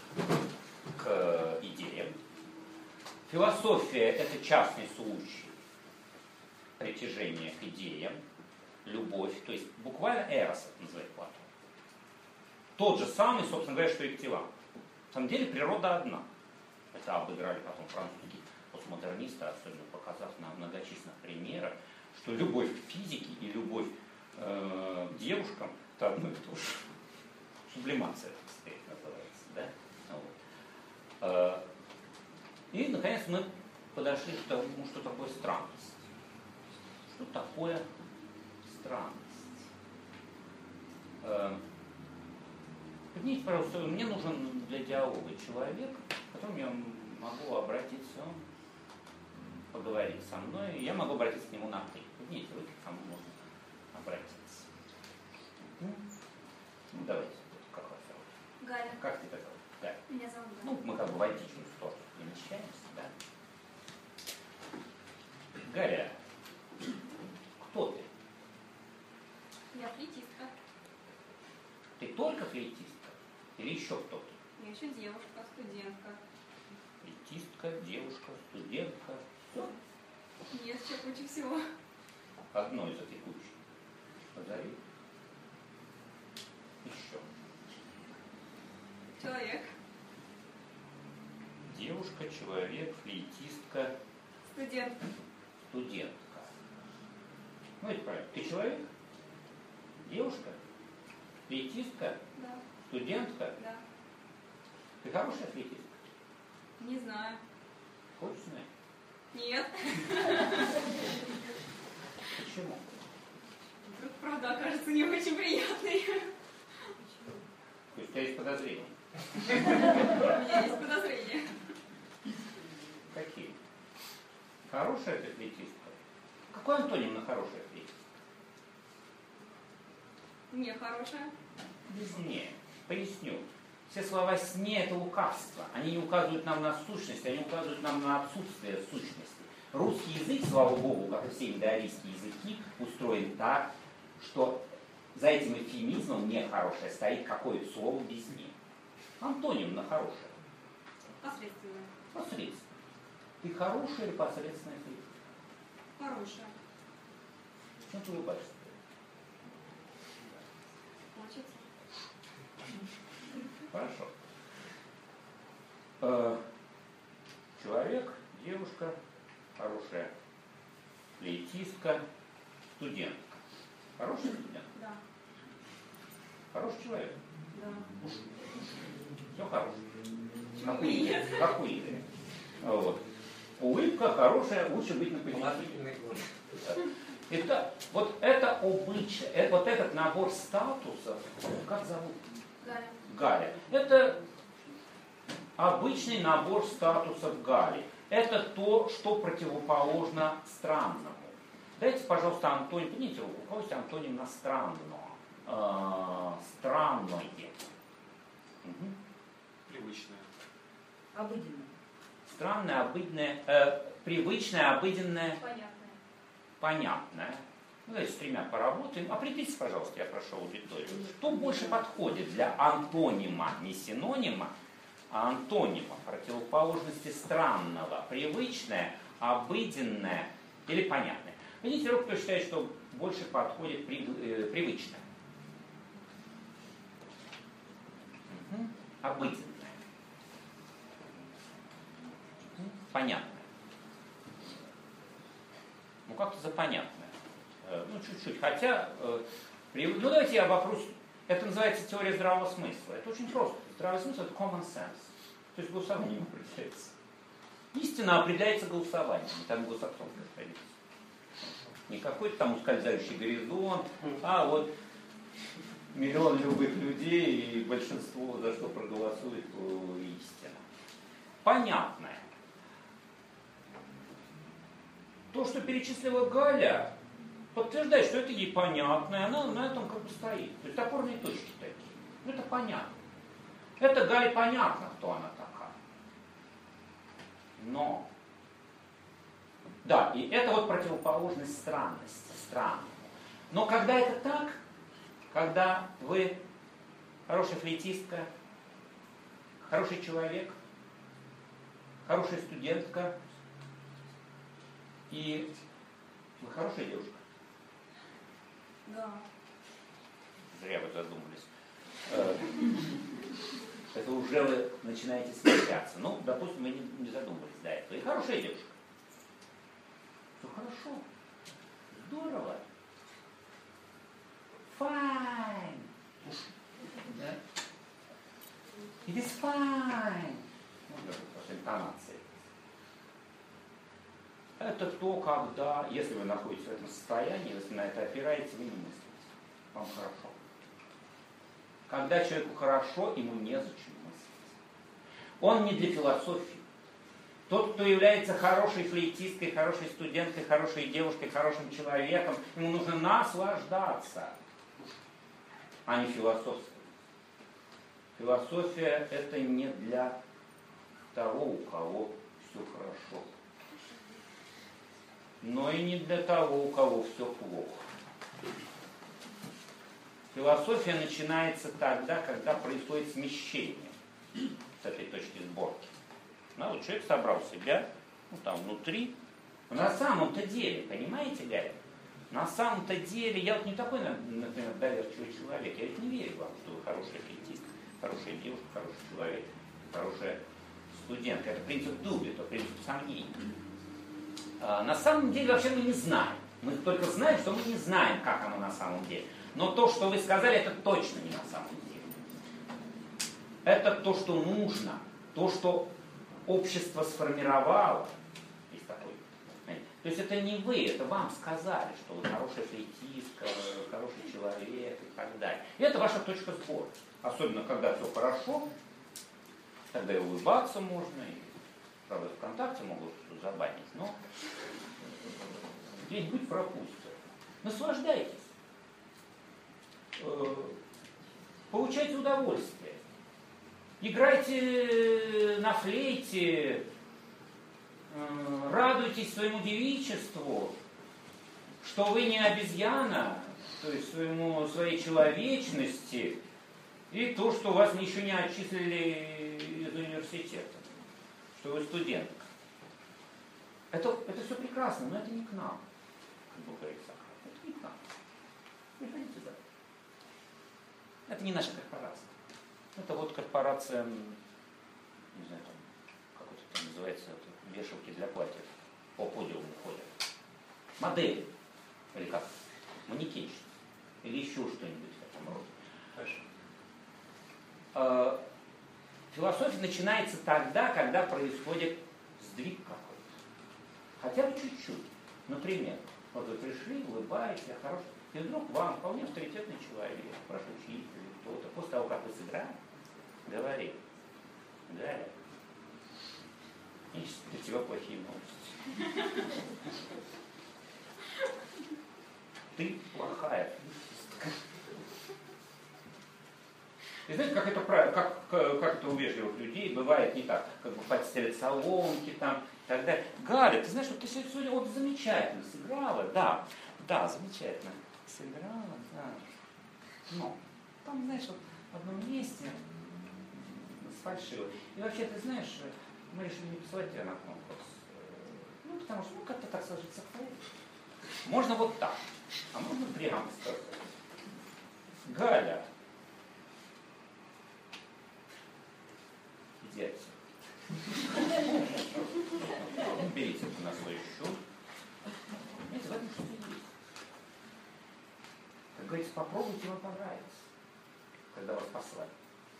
к идеям. Философия – это частный случай притяжения к идеям. Любовь, то есть буквально эрос, это называет Платон. Тот же самый, собственно говоря, что и к телам. На самом деле природа одна. Это обыграли потом французские постмодернисты, особенно показав на многочисленных примерах, что любовь к физике и любовь э, к девушкам – это одно и то же. Сублимация, так сказать, называется. Да? Вот. И, наконец, мы подошли к тому, что такое странность. Что такое странность? Поднимите, пожалуйста, мне нужен для диалога человек, к которому я могу обратиться, он поговорит со мной, и я могу обратиться к нему на «ты». Поднимите руки, к кому можно обратиться. Ну, ну давайте, как вас зовут? Галя. Как тебя зовут? Галя. Меня зовут Галя. Ну, мы как бы в античную сторону перемещаемся, да? Галя, кто ты? Я флейтистка. Ты только флейтистка? Или еще кто-то? Я еще девушка, студентка. Флейтистка, девушка, студентка. Все. Нет, еще куча всего. Одно из этой кучи. Позови. Еще. Человек. Девушка, человек, флейтистка, Студентка. студентка. Ну, это правильно. Ты человек? Девушка? Флейтистка? Да. Студентка? Да. Ты хорошая флейтистка? Не знаю. Хочешь знать? Нет. Почему? Вдруг правда окажется не очень приятной. То есть у тебя есть подозрения? У меня есть подозрения. Какие? Хорошая ты флейтистка? Какой антоним на хорошая флейтистка? Не хорошая. Без «не». Поясню. Все слова «с не» — это лукавство. Они не указывают нам на сущность, они указывают нам на отсутствие сущности. Русский язык, слава богу, как и все индоарийские языки, устроен так, что за этим эвфемизмом «нехорошее» стоит какое-то слово без «не». Антоним на хорошее. Посредственная. Посредственно. Ты хорошая или посредственная флейтистка? Хорошая. Чем ты улыбаешься? Хочется. Хорошо. Э, человек, девушка, хорошая флейтистка, студентка. Хороший студент? Да. Хороший человек? Да. Все хорошее. Почему Как у бы и Игоря. нет? Как у Игоря. Вот. Улыбка хорошая, лучше быть на позитиве. Положительный год. Итак, вот это обычай, э, вот этот набор статусов, как зовут? Галя. Галя. Это обычный набор статусов Гали. Это то, что противоположно странному. Дайте, пожалуйста, антоним, поднимите руку, у кого есть антоним на странного? э, странное. Угу. Привычное. Обыденное. Странное, обыденное, э, привычное, обыденное, Понятное. понятное. Ну, давайте с тремя поработаем. Определитесь, пожалуйста, я прошу аудиторию, что больше подходит для антонима, не синонима, а антонима, противоположности странного, привычное, обыденное или понятное. Видите, руку, кто считает, что больше подходит при, э, привычное. Угу. Обыденное. Угу. Понятное. Ну, как-то за понятное. Э, ну, чуть-чуть. Хотя, э, при... ну, давайте я вопрос. Это называется теория здравого смысла. Это очень просто. Здравый смысл – это common sense. То есть голосованием определяется. Истина определяется голосованием. Там англосаксонская традиция. Не какой-то там ускользающий горизонт, а вот миллион любых людей и большинство за что проголосует, истина. Понятное. То, что перечислила Галя, подтверждает, что это ей понятное, она на этом как бы стоит. То есть опорные точки такие. Ну это понятно. Это Гале понятно, кто она такая. Но да, и это вот противоположность странности, странному. Но когда это так, когда вы хорошая флейтистка, хороший человек, хорошая студентка, и вы хорошая девушка. Да. Зря вы задумались. Это уже вы начинаете смущаться. Ну, допустим, мы не задумывались до этого. И хорошая девушка. Все хорошо. Здорово. Fine. Да? It is fine. Ну, даже просто интонация. Это то, когда, если вы находитесь в этом состоянии, если на это опираете, вы не мыслите. Вам хорошо. Когда человеку хорошо, ему незачем мыслить. Он не для философии. Тот, кто является хорошей флейтисткой, хорошей студенткой, хорошей девушкой, хорошим человеком, ему нужно наслаждаться, а не философствовать. Философия – это не для того, у кого все хорошо, но и не для того, у кого все плохо. Философия начинается тогда, когда происходит смещение с этой точки сборки. Ну, вот человек собрал себя, ну, там, внутри. Но на самом-то деле, понимаете, Галя? На самом-то деле, я вот не такой, например, доверчивый человек. Я ведь не верю вам, что вы хорошая флейтистка, хорошая девушка, хороший человек, хорошая студентка. Это принцип Дубита, принцип сомнений. А, на самом деле, вообще мы не знаем. Мы только знаем, что мы не знаем, как оно на самом деле. Но то, что вы сказали, это точно не на самом деле. Это то, что нужно, то, что общество сформировало. Есть такой. То есть это не вы, это вам сказали, что вы хорошая флейтистка, хороший человек и так далее. И это ваша точка сбора. Особенно, когда все хорошо, тогда и улыбаться можно, и, правда, ВКонтакте могут забанить, но где-нибудь пропустят. Наслаждайтесь. Получайте удовольствие. Играйте на флейте, радуйтесь своему девичеству, что вы не обезьяна, то есть своему, своей человечности, и то, что вас еще не отчислили из университета, что вы студентка. Это, это все прекрасно, но это не к нам, как бы говорит Сократ. Это не к нам. Приходите за. Это не наша корпорация. Это вот корпорация, не знаю, там, как это там называется, это вешалки для платьев, по подиуму ходят. Модели. Или как? Манекенщицы. Или еще что-нибудь в этом роде. Хорошо. А, философия начинается тогда, когда происходит сдвиг какой-то. Хотя бы чуть-чуть. Например, вот вы пришли, улыбаетесь, я хороший. И вдруг вам вполне авторитетный человек, ваш учитель, кто-то, после того, как вы сыграли, говорит: Галя, есть для тебя плохие новости. Ты плохая флейтистка. И знаете, как это, как, как это у вежливых людей бывает не так, как бы подстелят соломки там и так далее. Галя, ты знаешь, вот ты сегодня вот замечательно сыграла, да, да, замечательно сыграла, да. Но там, знаешь, вот в одном месте сфальшиво. И вообще, ты знаешь, мы решили не посылать тебя на конкурс. Ну, потому что, ну, как-то так сложится в проект. Можно вот так, а можно прямо сказать. Галя, иди отсюда. Ну, берите это на свой счет. Знаете, в этом что-то есть. Как говорится, попробуйте, вам понравится, когда вас послали.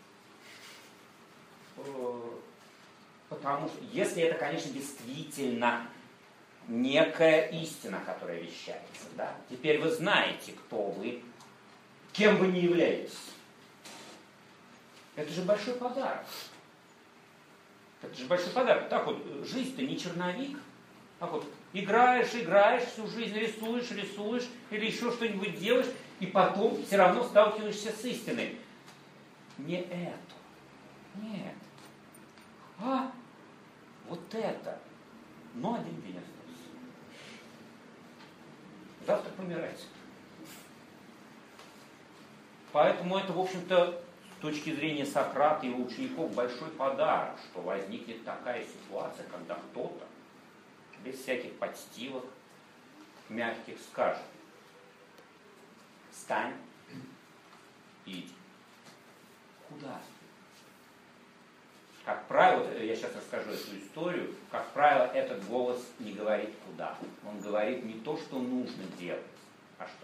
Потому что, если это, конечно, действительно некая истина, которая вещается, да, теперь вы знаете, кто вы, кем вы не являетесь. Это же большой подарок. Это же большой подарок. Так вот, жизнь-то не черновик. Так вот, играешь, играешь всю жизнь, рисуешь, рисуешь, или еще что-нибудь делаешь, и потом все равно сталкиваешься с истиной. Не это. Нет. А вот это. Но один день остался. Завтра помирать. Поэтому это, в общем-то, с точки зрения Сократа и его учеников, большой подарок, что возникнет такая ситуация, когда кто-то без всяких подстилок мягких скажет: встань и иди. Куда? Как правило, я сейчас расскажу эту историю, как правило, этот голос не говорит куда. Он говорит не то, что нужно делать, а что?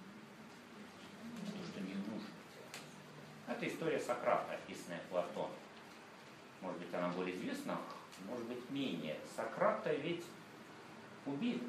То, что не нужно делать. Это история Сократа, описанная Платоном. Может быть, она более известна, может быть, менее. Сократа ведь убили.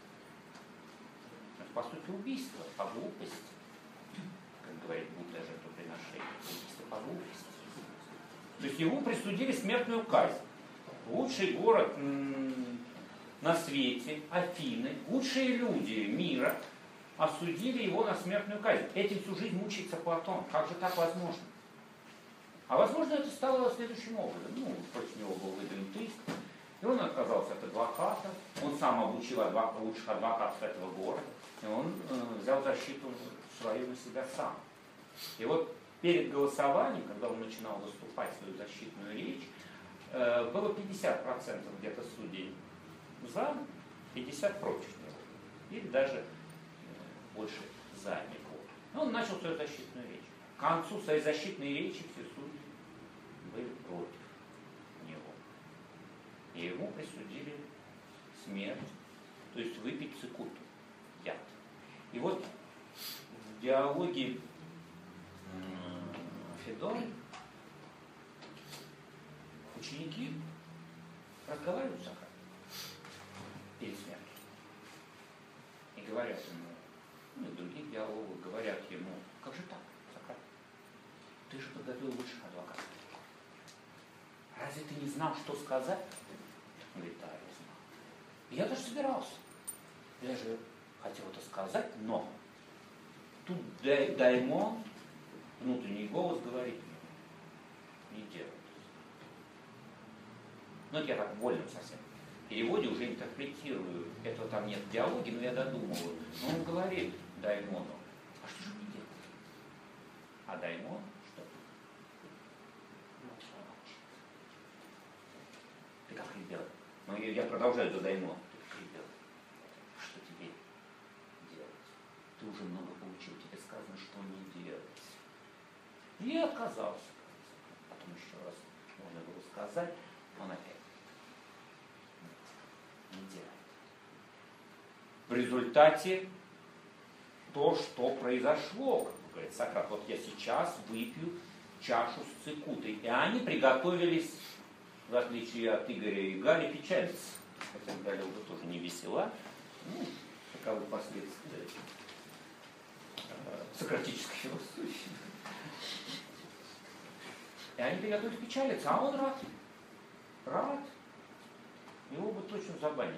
Это, по сути, убийство по глупости. Как говорит Будда, жертвоприношение. Убийство по глупости. То есть ему присудили смертную казнь. Лучший город м- на свете, Афины, лучшие люди мира осудили его на смертную казнь. Этим всю жизнь мучается Платон. Как же так возможно? А возможно, это стало следующим образом. Ну, против него был выдвинут иск, и он отказался от адвоката. Он сам обучил адвок- лучших адвокатов этого города. И он э, взял защиту свою на себя сам. И вот перед голосованием, когда он начинал выступать свою защитную речь, э, было пятьдесят процентов где-то судей за, пятьдесят против него. Или даже э, больше за него. Но он начал свою защитную речь. К концу своей защитной речи все судьи были против него. И ему присудили смерть, то есть выпить цикуту, яд. И вот в диалоге Федон ученики разговаривают с Сократом перед смертью. И говорят ему, ну и в других диалогах говорят ему: как же так, Сократ? Ты же подготовил лучших адвокатов. Разве ты не знал, что сказать? Он говорит: да, я знал. И я даже собирался. Я же хотел это сказать, но тут дай, даймон, внутренний голос говорит: не делай это. Ну, это я так вольно совсем. В переводе уже интерпретирую. Этого там нет в диалоге, но я додумываю. Но он говорит даймону: а что же мне делать? А даймон что? Ты как ребенок. Но я продолжаю за даймон. Ты как ребенок. Что тебе делать? Ты уже много получил. Тебе сказано, что не делать. И я отказался. Потом еще раз можно было сказать, он опять не делает. В результате то, что произошло, как говорит Сократ, вот я сейчас выпью чашу с цикутой. И они приготовились, в отличие от Игоря и Гали, печалиться. Хотя Галя уже тоже не весела. Ну, таковы последствия сократической философии. И они приготовились печалиться, а он рад. Рад. Его бы точно забанили.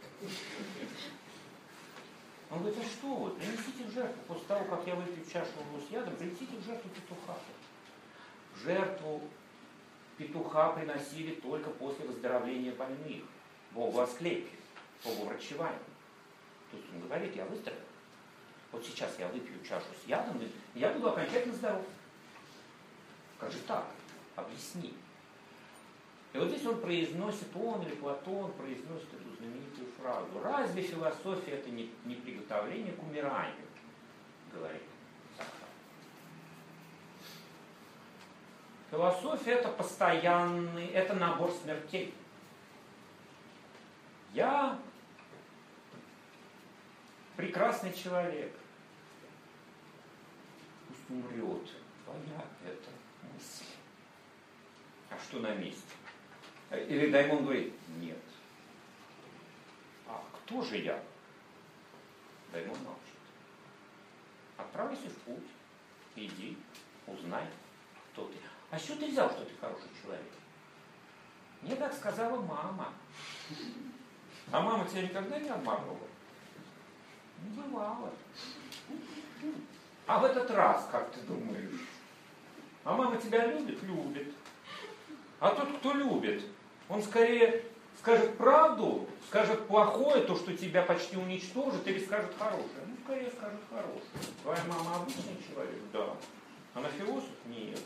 Он говорит: а что вы, принесите в жертву. После того, как я выпью чашу с ядом, принесите в жертву петуха. в жертву петуха приносили только после выздоровления больных, Богу Асклепию, Богу врачеванию. То есть он говорит, я выздоровел. Вот сейчас я выпью чашу с ядом, и я буду окончательно здоров. Как же так? Объясни. И вот здесь он произносит, он или Платон произносит эту знаменитую фразу. Разве философия это не, не приготовление к умиранию? Говорит Сократ. Философия это постоянный, это набор смертей. Я прекрасный человек. Пусть умрет. Твоя это мысль. А что на месте? Или Даймон говорит, нет. А кто же я? Даймон молчит. Отправляйся в путь. Иди, узнай, кто ты. А с чего ты взял, что ты хороший человек? Мне так сказала мама. А мама тебя никогда не обманывала? Не бывало. А в этот раз, как ты думаешь? А мама тебя любит? Любит. А тот, кто любит, он скорее скажет правду, скажет плохое, то, что тебя почти уничтожит, или скажет хорошее. Ну, скорее скажет хорошее. Твоя мама обычный человек? Да. Она философ? Нет.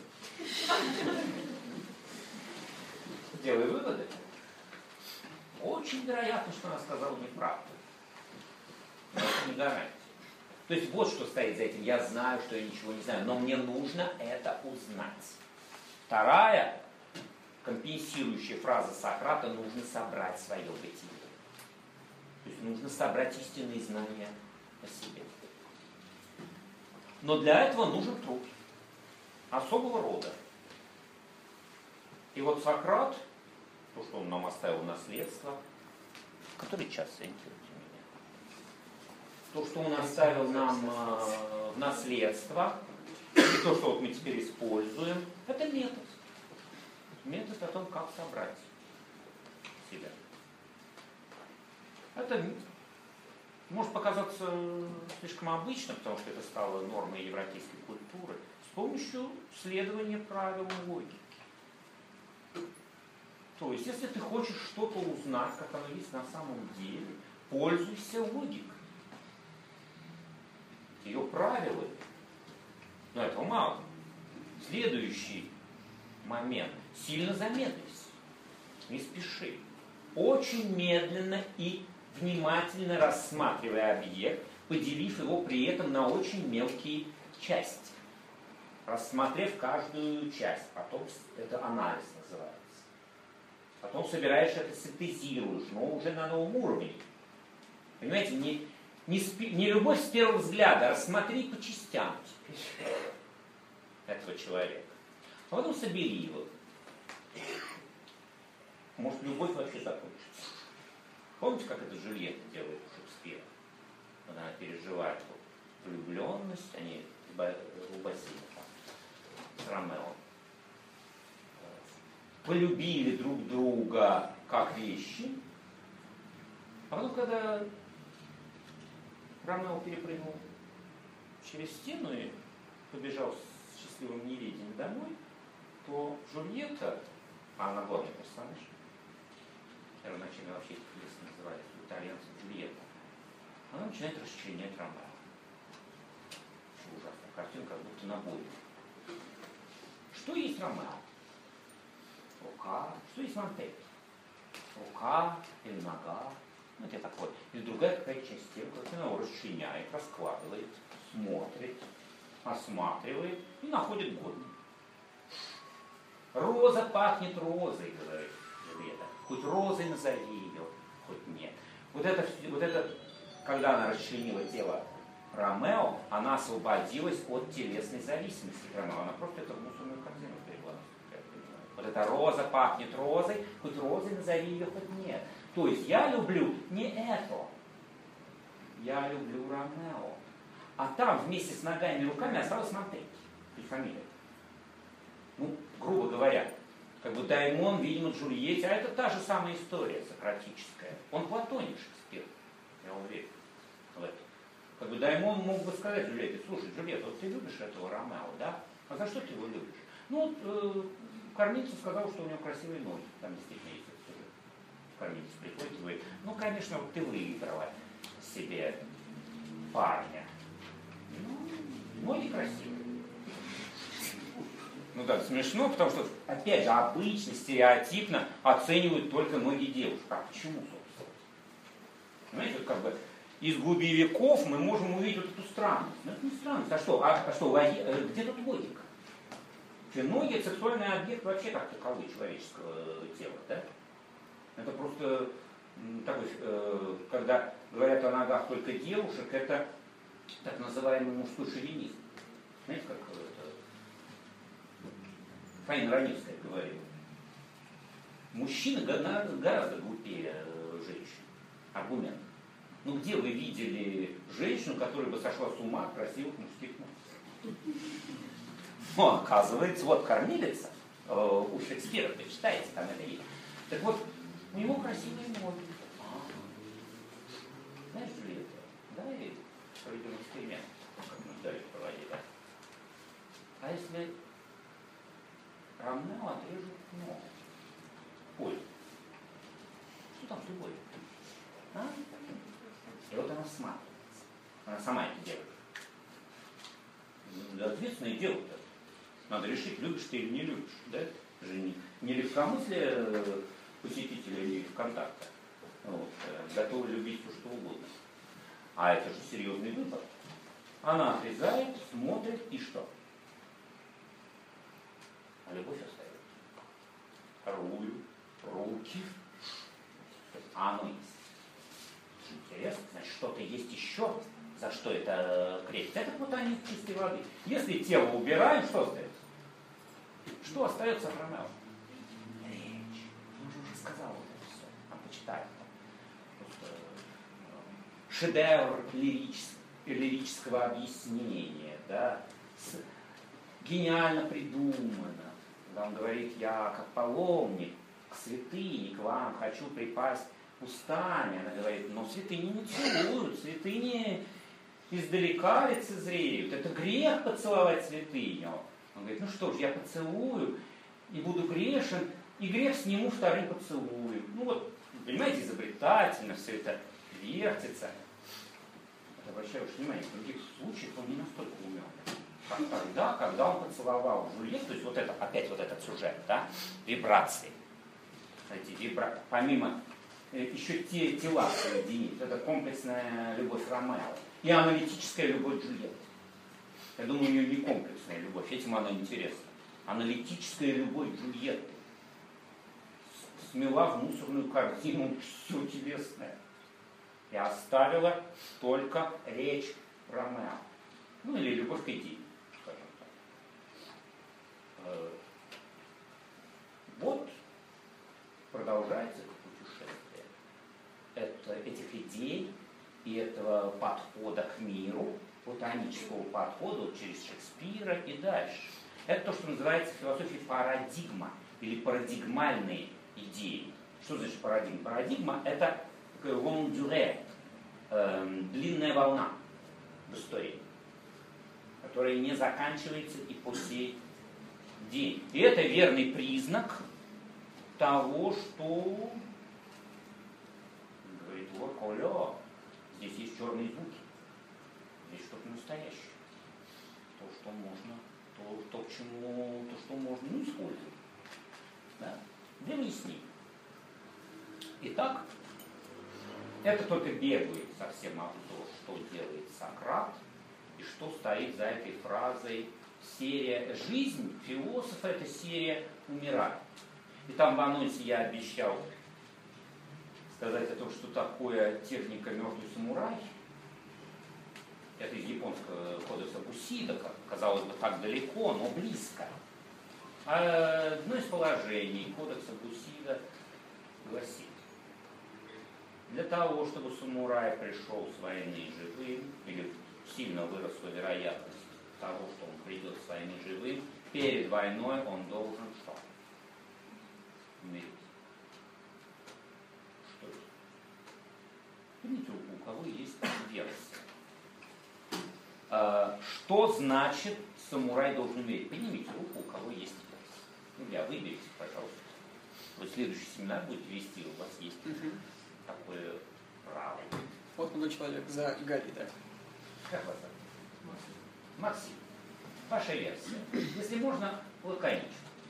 Делай выводы. Очень вероятно, что она сказала неправду. Но это не гарантия. То есть вот что стоит за этим. Я знаю, что я ничего не знаю, но мне нужно это узнать. Вторая компенсирующая фраза Сократа: нужно собрать свое бытие. То есть нужно собрать истинные знания о себе. Но для этого нужен труд особого рода. И вот Сократ, то, что он нам оставил в наследство, который час сориентируйте меня, то, что он оставил нам э, в наследство, и то, что вот мы теперь используем, это метод. Метод о том, как собрать себя. Это может показаться слишком обычным, потому что это стало нормой европейской культуры, с помощью следования правилам логики. То есть, если ты хочешь что-то узнать, как оно есть на самом деле, пользуйся логикой. Ее правилами. Но этого мало. Следующий момент. Сильно замедлись. Не спеши. Очень медленно и внимательно рассматривая объект, поделив его при этом на очень мелкие части. Рассмотрев каждую часть. Потом это анализ называется. Потом собираешь это, синтезируешь, но уже на новом уровне. Понимаете, не, не, спи, не любовь с первого взгляда, рассмотри по частям теперь этого человека. А потом собери его. Может, любовь вообще закончится. Помните, как это Джульетта делает у Шекспира? Когда она переживает влюбленность, они у бассейна с Ромео. Полюбили друг друга как вещи. А потом, когда Ромео перепрыгнул через стену и побежал с счастливым неведением домой, Джульетта, а она главный персонаж, первоначально вообще этих пьес называли у итальянцев Джульетта, она начинает расчленять Ромео. Ужасная картина, как будто на бой. Что есть Ромео? Рука. Что есть Монтекки? Рука или нога? Ну, это такое. Или другая какая-то часть тела, она его расчленяет, раскладывает, смотрит, осматривает и находит годным. Роза пахнет розой, говорит Джульетта. Хоть розой назови ее, хоть нет. Вот это, вот это, когда она расчленила тело Ромео, она освободилась от телесной зависимости к Ромео. Она просто это в мусорную корзину перегла. Вот эта роза пахнет розой, хоть розой назови ее, хоть нет. То есть я люблю не это. Я люблю Ромео. А там вместе с ногами и руками осталась Монтекки. И фамилия. Ну, грубо говоря, как бы Даймон, видимо, Джульетте, а это та же самая история сократическая. Он платоник Шекспир, я уверен в этом. Как бы Даймон мог бы сказать Джульетте: слушай, Джульетта, вот ты любишь этого Ромео, да? А за что ты его любишь? Ну, вот, э, кормильца сказала, что у него красивые ноги. Там действительно есть это. Кормильца приходит и говорит, ну, конечно, вот ты выиграла себе парня. Ну, ноги красивые. Ну да, смешно, потому что, опять же, обычно, стереотипно оценивают только ноги девушек. А почему, собственно? Понимаете, вот как бы из глубины веков мы можем увидеть вот эту странность. Но это не странность. А что? А, а что, логи... где тут логика? Ноги — это сексуальный объект вообще как таковой человеческого тела, да? Это просто такой, э, когда говорят о ногах только девушек, это так называемый мужской шовинизм. Знаете, как это Фаина Раневская говорила? Мужчины гораздо глупее женщин. Аргумент. Ну где вы видели женщину, которая бы сошла с ума от красивых мужских ног? Ну, оказывается, вот кормилица, э, у Шекспира, вы читаете, там это есть. Так вот, у него красивые ноги. А, знаешь ли это? Давай проведем эксперимент, как мы дальше проводили. А если Ромео отрежет ногу? Ой, что там с любовью? А? И вот она сматывается. Она сама это делает. Да, ответственное дело-то. Надо решить, любишь ты или не любишь. Да? Это же не, не легкомыслие посетителя или ВКонтакта. Вот, готовы любить все, что угодно. А это же серьезный выбор. Она отрезает, смотрит и что? А любовь остается. Руль, руки. А оно есть. Интересно, значит, что-то есть еще, за что это крепится. Это плутонит чистой воды. Если тело убираем, что остается? Что остается от Ромео? Речь. Он же уже сказал вот это все. А почитаем. Просто шедевр лирического, лирического объяснения, да, с, гениально придумано. Когда он говорит, я как паломник к святыне, к вам хочу припасть устами. Она говорит, но святыни не целуют, святыни издалека лицезреют. Это грех поцеловать святыню. Он говорит, ну что ж, я поцелую и буду грешен, и грех сниму вторым поцелуем. Ну вот, понимаете, изобретательно все это вертится. Обращаю ваше внимание, в других случаях он не настолько умен. Как тогда, когда он поцеловал Джульетту, то есть вот это, опять вот этот сюжет, да, вибрации. Эти вибра... Помимо э, еще те тела соединить, это комплексная любовь Ромео и аналитическая любовь Джульетты. Я думаю, у нее не комплексная любовь, этим она интересна. Аналитическая любовь Джульетты смела в мусорную корзину все телесное и оставила только речь Ромео. Ну или любовь к идее, скажем так. Вот продолжается это путешествие. Это, этих идей и этого подхода к миру, платонического подхода вот через Шекспира и дальше. Это то, что называется в философии парадигма или парадигмальные идеи. Что значит парадигма? Парадигма – это long durée, э, длинная волна в истории, которая не заканчивается и по сей день. И это верный признак того, что говорит вот Колё, здесь есть черные звуки, здесь что-то настоящее, то, что можно, то, то, к чему, то, что можно, ну, использовать. Да? Для выяснения. Итак, это только беглый совсем обзор, что делает Сократ и что стоит за этой фразой серия «Жизнь философа» — это серия «Умирать». И там в анонсе я обещал сказать о том, что такое техника «Мертвый самурай». Это из японского кодекса Бусидо, казалось бы, так далеко, но близко. Одно из положений кодекса Бусидо гласит: для того, чтобы самурай пришел с войны живым, или сильно выросла вероятность того, что он придет с войны живым, перед войной он должен что? Умереть. Что это? Поднимите руку, у кого есть версия. Что значит самурай должен умереть? Поднимите руку, у кого есть. Илья, выберите, пожалуйста. Вот следующий семинар будете вести, у вас есть угу. такое право. Вот молодой человек за Гарри, да. Как вас зовут? Максим. Ваша версия. Если можно, лаконично.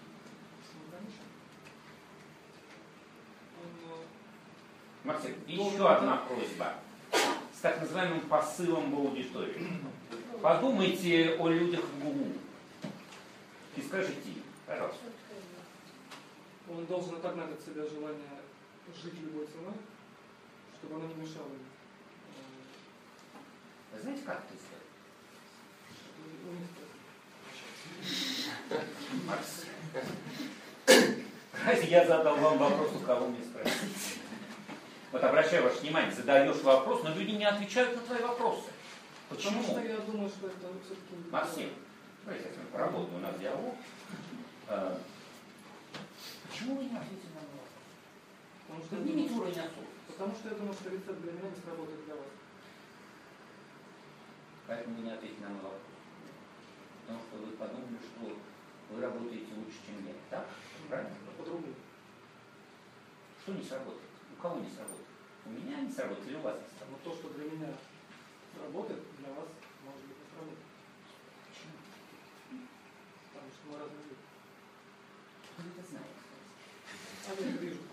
Максим, еще одна просьба. С так называемым посылом в аудиторию. Подумайте о людях в ГУ. И скажите им, пожалуйста. Он должен отогнать от себя желание жить любой ценой, чтобы оно не мешало ему. Вы знаете, как это сделать? Макс, разве я задал вам вопрос, у кого мне спросить? Вот обращаю ваше внимание, задаешь вопрос, но люди не отвечают на твои вопросы. Почему? Потому что я думаю, что это все-таки... Максим, давайте я с вами поработаю, у нас диалог. Почему вы не ответите на вопрос? Потому что, поднимите уровень отцов. Потому что я думаю, что рецепт для меня не сработает для вас. Поэтому вы не ответите на мой вопрос. Потому что вы подумали, что вы работаете лучше, чем я. Так? Правильно? По-другому. Что не сработает? У кого не сработает? У меня не сработает или у вас не сработает? Но то, что для меня сработает, для вас может быть не сработает. Почему? Потому что мы разные люди. Вы это знаете. А я это вижу.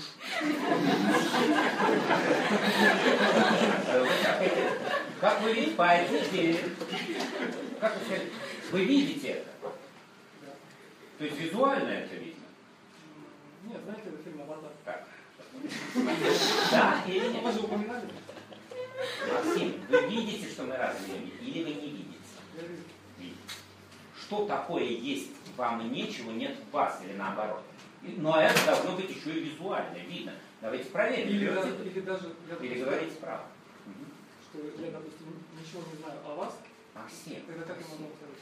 Как вы видите, пойдите, как вы сказали, вы видите это? Да. То есть визуально это видно? Нет, знаете, это фильм «Аватар». Так. Да или нет? Вы же упоминали? Максим, вы видите, что мы разные люди, или вы не видите? Я вижу. Видите. Что такое есть вам и нечего, нет в вас, или наоборот? Но это должно быть еще и визуально, видно. Давайте проверим. Или, даже, или даже... Или говорите правду. Что я, допустим, ничего не знаю о вас. Максим. Это как я могу сказать?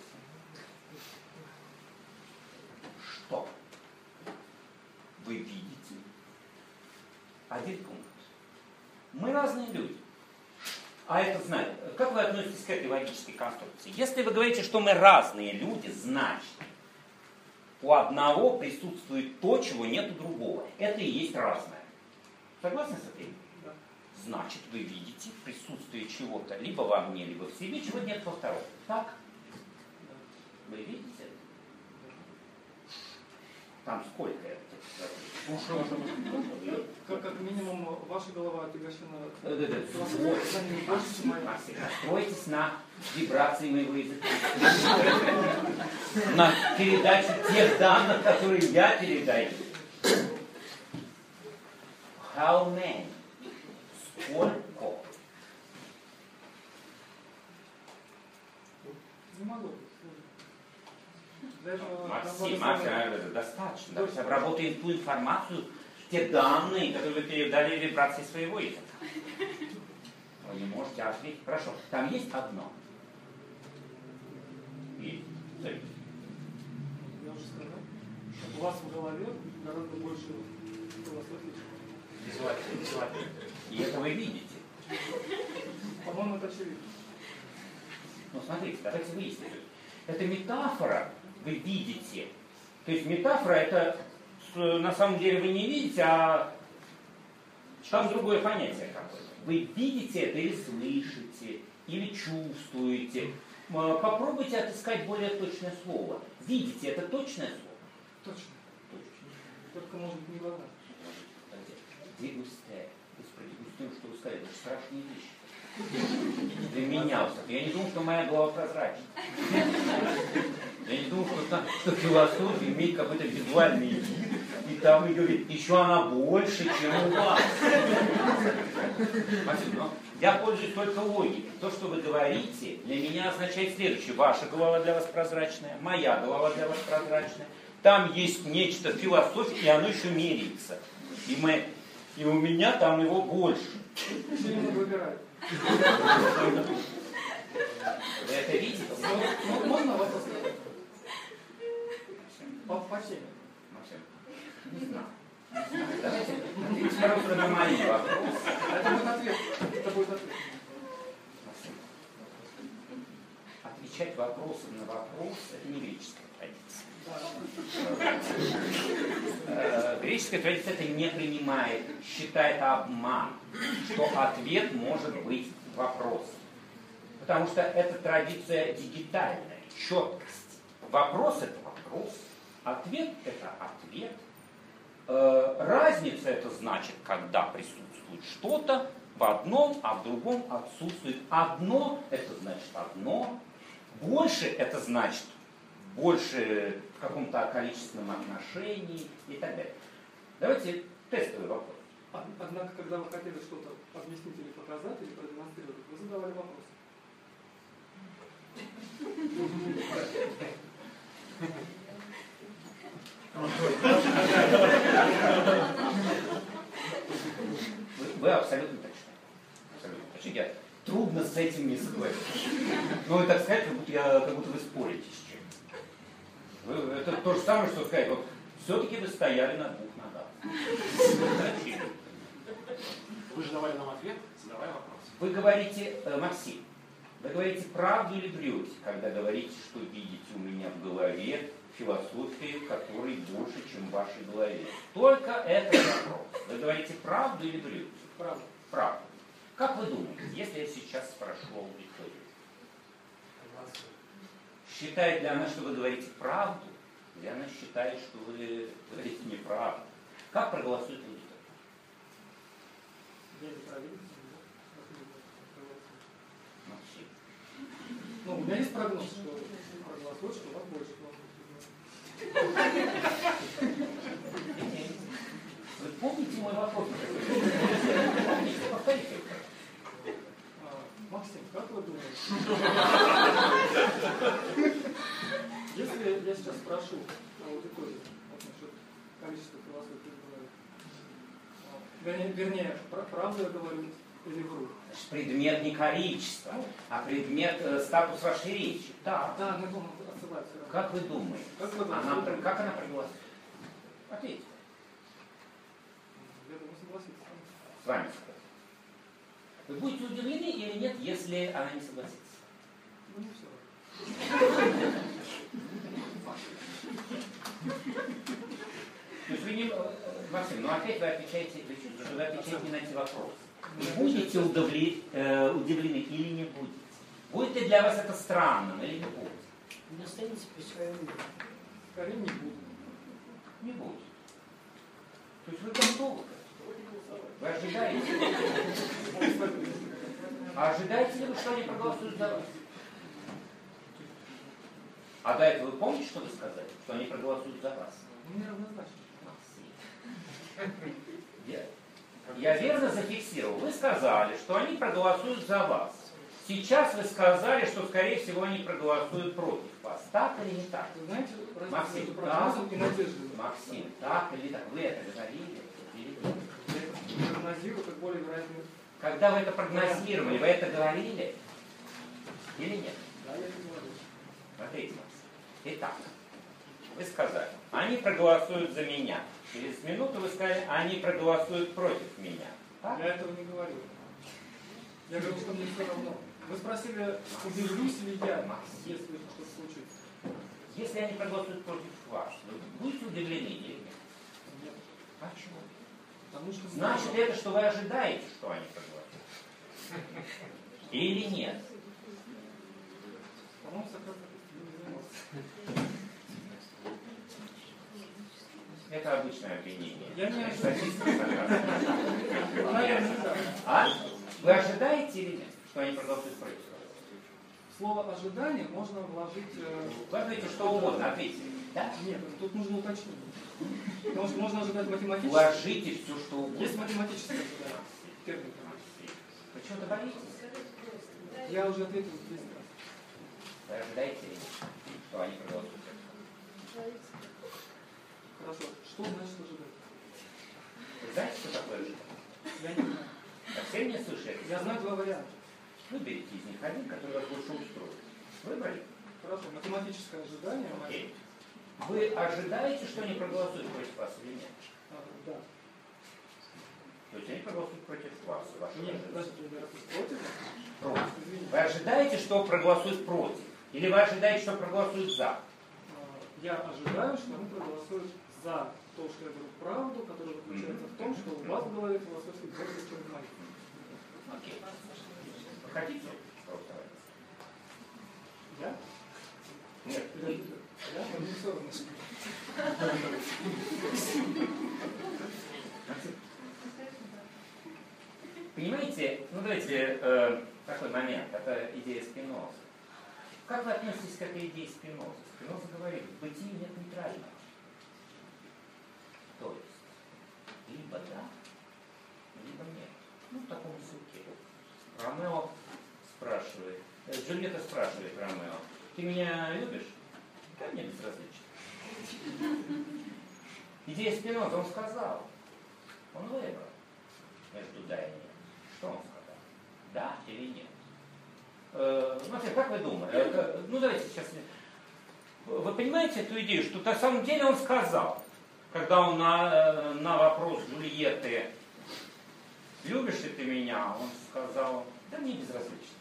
Что вы видите? Один пункт. Мы разные люди. А это значит, как вы относитесь к этой логической конструкции? Если вы говорите, что мы разные люди, значит, у одного присутствует то, чего нет у другого. Это и есть разное. Согласны с этим? Да. Значит, вы видите присутствие чего-то либо во мне, либо в себе, чего нет во втором. Так? Да. Вы видите это? Там сколько это? Как, как минимум, ваша голова отягощена философией больше, чем моя. Максим, настройтесь на вибрации моего языка. На передачу тех данных, которые я передаю. How many? Сколько? Не могу. Для этого Максим, Максим, достаточно. Давайте обработаем ту информацию, те данные, которые вы передали в вибрации своего языка. Вы не можете ответить. Хорошо. Там есть одно. Есть. Я уже сказал. У вас в голове гораздо больше философии. Визуально, визуально. И это вы видите. По-моему, это очевидно. Ну, смотрите, давайте выясним. Это метафора, вы видите. То есть метафора, это на самом деле вы не видите, а там другое понятие какое-то. Вы видите это или слышите, или чувствуете. Попробуйте отыскать более точное слово. Видите, это точное слово? Точно. Точно. Только, может быть, не глаза. Дегусте. Господи, густым, что вы сказали, это страшные вещи. Для меня. Я не думал, что моя голова прозрачна. Я не думал, что, что философия имеет какой-то визуальный вид. И там ее вид. Еще она больше, чем у вас. Максим, но я пользуюсь только логикой. То, что вы говорите, для меня означает следующее. Ваша голова для вас прозрачная, моя голова для вас прозрачная. Там есть нечто философия, и оно еще меряется. И, мы, и у меня там его больше. Что именно выбирать? Вы это видите? Ну, можно вас оставить? По, по теме. Максим, не знаю. Давайте сразу на мои вопросы. Это будет ответ. Это будет ответ. Максим, отвечать вопросом на вопрос, это не греческая традиция. Греческая традиция это не принимает, считает обман, что ответ может быть вопросом. Потому что это традиция дигитальная, четкость. Вопрос это вопрос, ответ это ответ. Разница это значит, когда присутствует что-то в одном, а в другом отсутствует. Одно это значит одно, больше это значит больше в каком-то количественном отношении и так далее. Давайте тестовый вопрос. Однако, когда вы хотели что-то объяснить или показать, или продемонстрировать, вы задавали вопрос. Вы, вы абсолютно точны. Абсолютно точны. Я трудно с этим не согласиться. Ну, и так сказать, как будто, я, как будто вы спорите с чем-то. Вы, это то же самое, что сказать, вот все-таки вы стояли на двух ногах. Зачем? Вы же давали нам ответ, задавая вопрос. Вы говорите, э, Максим, вы говорите правду или врете, когда говорите, что видите у меня в голове философию, которой больше, чем в вашей голове. Только это вопрос. Вы говорите правду или врете? Правда. Правду. Как вы думаете, если я сейчас спрошу аудиторию, считает ли она, что вы говорите правду, или она считает, что вы говорите неправду? Как проголосует аудитория? Я не проверил. Максим. Ну, у меня есть прогноз, что проголосует, что у вас больше. Вы помните мой вопрос? Помните, повторите. Максим, как вы думаете? Если я сейчас спрошу аудиторию насчет количества философии в голове, вернее, вернее, правду я говорю или вру? Предмет не количество, а предмет э, статус вашей речи. Да. Да, мы будем отсылать. Как вы думаете? Как, вы она, думаете? Как она проголосует? Ответьте. Я думаю, согласиться. С вами согласен. Вы будете удивлены или нет, если она не согласится? Ну, не все. То есть вы не... Максим, ну опять вы отвечаете, вы чувствуете, что вы отвечаете не на эти вопросы. Вы будете удивлены, э, удивлены или не будете? Будет ли для вас это странным или не будет? Не останетесь при своем мнении. Скорее не буду. Не будет. То есть вы готовы? Вы ожидаете? А ожидаете ли вы, что они проголосуют за вас? А до этого вы помните, что вы сказали? Что они проголосуют за вас? Ну, не равнозначно. Я, я верно зафиксировал. Вы сказали, что они проголосуют за вас. Сейчас вы сказали, что, скорее всего, они проголосуют против вас. Так или не так? Вы знаете, Максим, между так, прогнозом и надеждой. Максим, так или так? Вы это говорили? Или нет? Я прогнозирую как более вероятный. Когда вы это прогнозировали, вы это говорили? Или нет? Да, я это говорю. Смотрите, Максим. Итак, вы сказали, они проголосуют за меня. Через минуту вы сказали, они проголосуют против меня. Так? Я этого не говорю. Я говорю, что мне все равно. Вы спросили, удивлюсь ли я, если что-то случится. Если они проголосуют против вас, вы будете удивлены или нет? Нет. Почему? Потому что Значит ли это, что вы ожидаете, что они проголосуют? Или нет? По-моему, Сократ не занимался. Это обычное обвинение. Я не ожидаю. Статистика Сократа. Наверное, да. А? Вы ожидаете или нет, что они проголосуют против вас? Слово ожидание можно вложить... э, Вы ответите что угодно, ответьте. Да? Нет, тут нужно уточнить. Потому что можно ожидать математически. Вложите все, что угодно. Есть математическое ожидание. Термин. Вы чего-то боитесь? Я уже ответил десять раз. Вы ожидаете или нет, что они проголосуют против вас? Хорошо. Что значит ожидать? Вы знаете, что такое ожидать? Я не знаю. Совсем не слышали? Я знаю два варианта. Выберите из них один, который вас больше устроит. Выбрали? Хорошо. Математическое ожидание. Окей. Вы ожидаете, что они проголосуют против вас или нет? А, да. То есть они проголосуют против вас. Ваши Нет, ожидания. подождите, я раз против. Против. Извините. Вы ожидаете, что проголосуют против? Или вы ожидаете, что проголосуют за? Я ожидаю, что они проголосуют за то, что я говорю правду, которая заключается в том, что у вас в голове философский больше, чем в моей. Окей. Вы хотите проголосовать? Я? Нет. Я? Ну, не все равно. Понимаете, ну давайте э, такой момент, это идея Спинозы. Как вы относитесь к этой идее Спинозы? Спиноза говорит, в бытии нет нейтрального. То есть, либо да, либо нет. Ну, в таком языке. Ромео спрашивает, э, Джульетта спрашивает Ромео, ты меня любишь? Да, мне безразлично. Идея Спиноза, он сказал, он выбрал между да и нет. Что он сказал? Да или нет? Э, смотрите, как вы думаете? Это, ну давайте сейчас. Вы понимаете эту идею, что на самом деле он сказал, когда он на, на вопрос Джульетты, любишь ли ты меня, он сказал, да мне безразлично.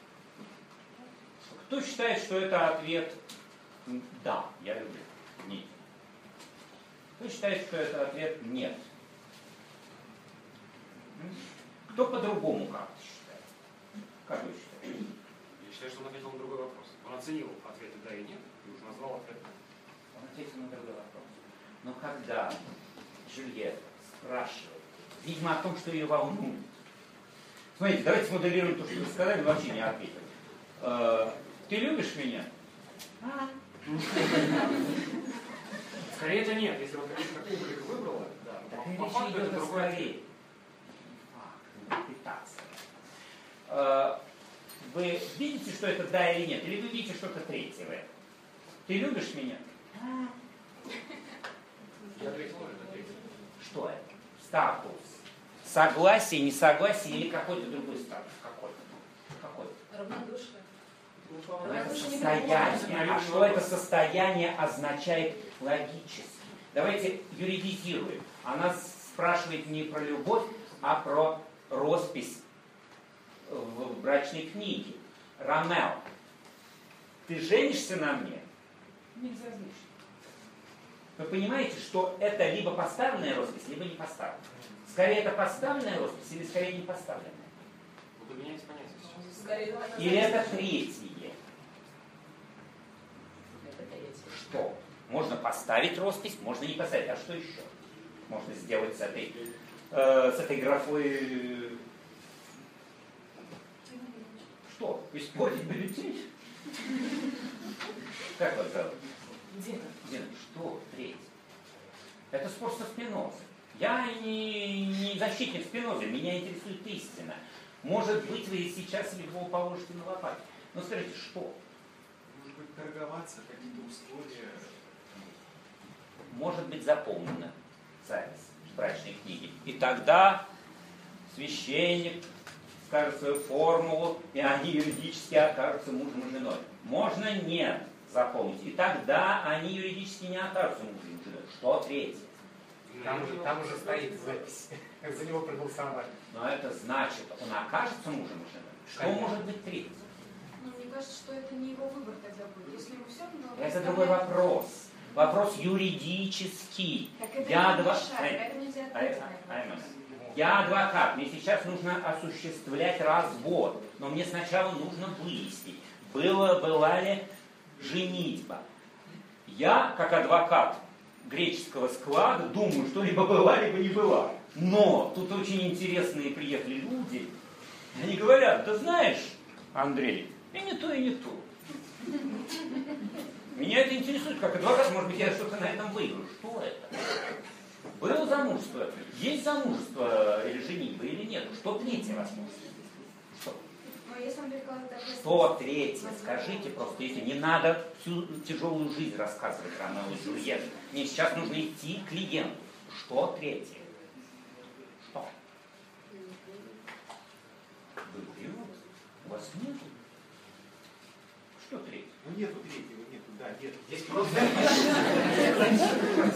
Кто считает, что это ответ да, я люблю? Нет. Кто считает, что это ответ нет? Кто по-другому как-то считает? Как вы считаете? Я считаю, что он ответил на другой вопрос. Он оценил ответы да и нет, и уже назвал ответ да. Он ответил на другой вопрос. Но когда Джульетта спрашивает, видимо, о том, что ее волнует. Смотрите, давайте смоделируем то, что вы сказали, но вообще не ответили. Э, ты любишь меня? А? Скорее это нет, если вот конечно публика выбрала, да. Так По, по факту это другой ответ. Вы видите, что это да или нет? Или вы видите что-то третье в этом? Ты любишь меня? Я ответил уже на третий. Что это? Статус. Согласие, несогласие или какой-то другой статус? Какой-то. Какой-то. Равнодушие. Это состояние. А что это состояние означает логически? Давайте юридизируем. Она спрашивает не про любовь, а про роспись в брачной книге. Ромео, ты женишься на мне? Не безразлично. Вы понимаете, что это либо поставленная роспись, либо не поставленная. Скорее это поставленная роспись или скорее не поставленная? Вы подменяете понятия сейчас. Скорее, Или это третье? Что? Можно поставить роспись, можно не поставить. А что еще можно сделать с этой, э, с этой графой? Что? Испортить бюллетень? Как вас зовут? Дина. Дина, что третье? Это спор со Спинозой. Я не, не защитник Спинозы, меня интересует истина. Может быть, вы сейчас его положите на лопатки. Но скажите, что? Может быть, торговаться, какие-то условия? Может быть заполнена запись в брачной книге. И тогда священник скажет свою формулу, и они юридически окажутся мужем и женой. Можно не заполнить. И тогда они юридически не окажутся мужем и женой. Что третье? Там уже, там уже стоит запись. За него проголосовали. Но это значит, он окажется мужем и женой. Что Конечно. может быть третье? Ну, мне кажется, что это не его выбор тогда будет. Если ему все равно... Это другой вопрос. Вопрос юридический. Так это Я не адвокат. мешает, поэтому нельзя ответить на этот вопрос. Я адвокат. Мне сейчас нужно осуществлять развод. Но мне сначала нужно выяснить, было, была ли женитьба. Я, как адвокат греческого склада, думаю, что либо была, либо не была. Но тут очень интересные приехали люди. Они говорят, да знаешь, Андрей, и не то, и не то. Меня это интересует, как адвокат, может быть, я что-то на этом выиграю. Что это? Было замужество? Есть замужество или женитьба, или нет? Что третье возможно? Что? Но если он перекладывает ответственность... Что третье? Скажите просто, если не надо всю тяжелую жизнь рассказывать Ромео и Джульетту. Мне сейчас нужно идти к клиенту. Что третье? Что? Вы врете? У вас нет? Что третье? Ну нету третьего, нету, да, нет. Здесь просто...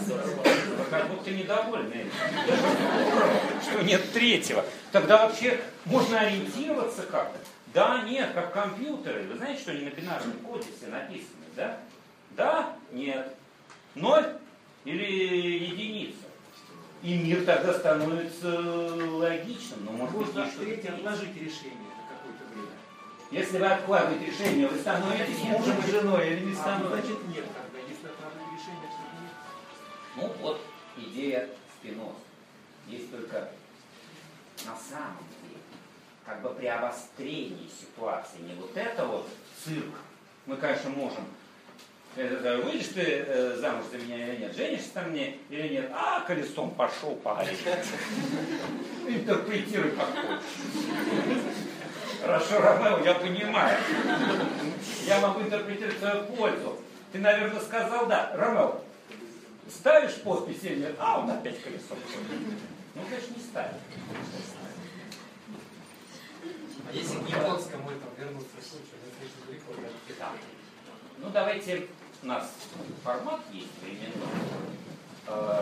Вы как будто недовольны, что нет третьего. Тогда вообще можно ориентироваться как-то. Да, нет, как компьютеры. Вы знаете, что они на бинарном коде все написаны, да? Да, нет. Ноль или единица. И мир тогда становится логичным. Но может быть, можно встретить и отложить решение на какое-то время. Если вы откладываете решение, вы становитесь мужем и женой или не становитесь? Значит, нет тогда. Если откладывать решение, то нет. Ну вот идея Спиноза. Есть только на самом деле, как бы при обострении ситуации, не вот это вот цирк. Мы, конечно, можем. Выйдешь ты э, замуж за меня или нет, женишься на мне или нет, а колесом пошел по горе. Интерпретируй как хочешь. Хорошо, Ромео, я понимаю. Я могу интерпретировать в свою пользу. Ты, наверное, сказал да. Ромео, ставишь подпись или нет? А, он опять колесом ходит. Ну, конечно, не ставит. А если к японскому этому вернуться в случае, не слишком далеко, да? Ну, давайте, у нас формат есть временной.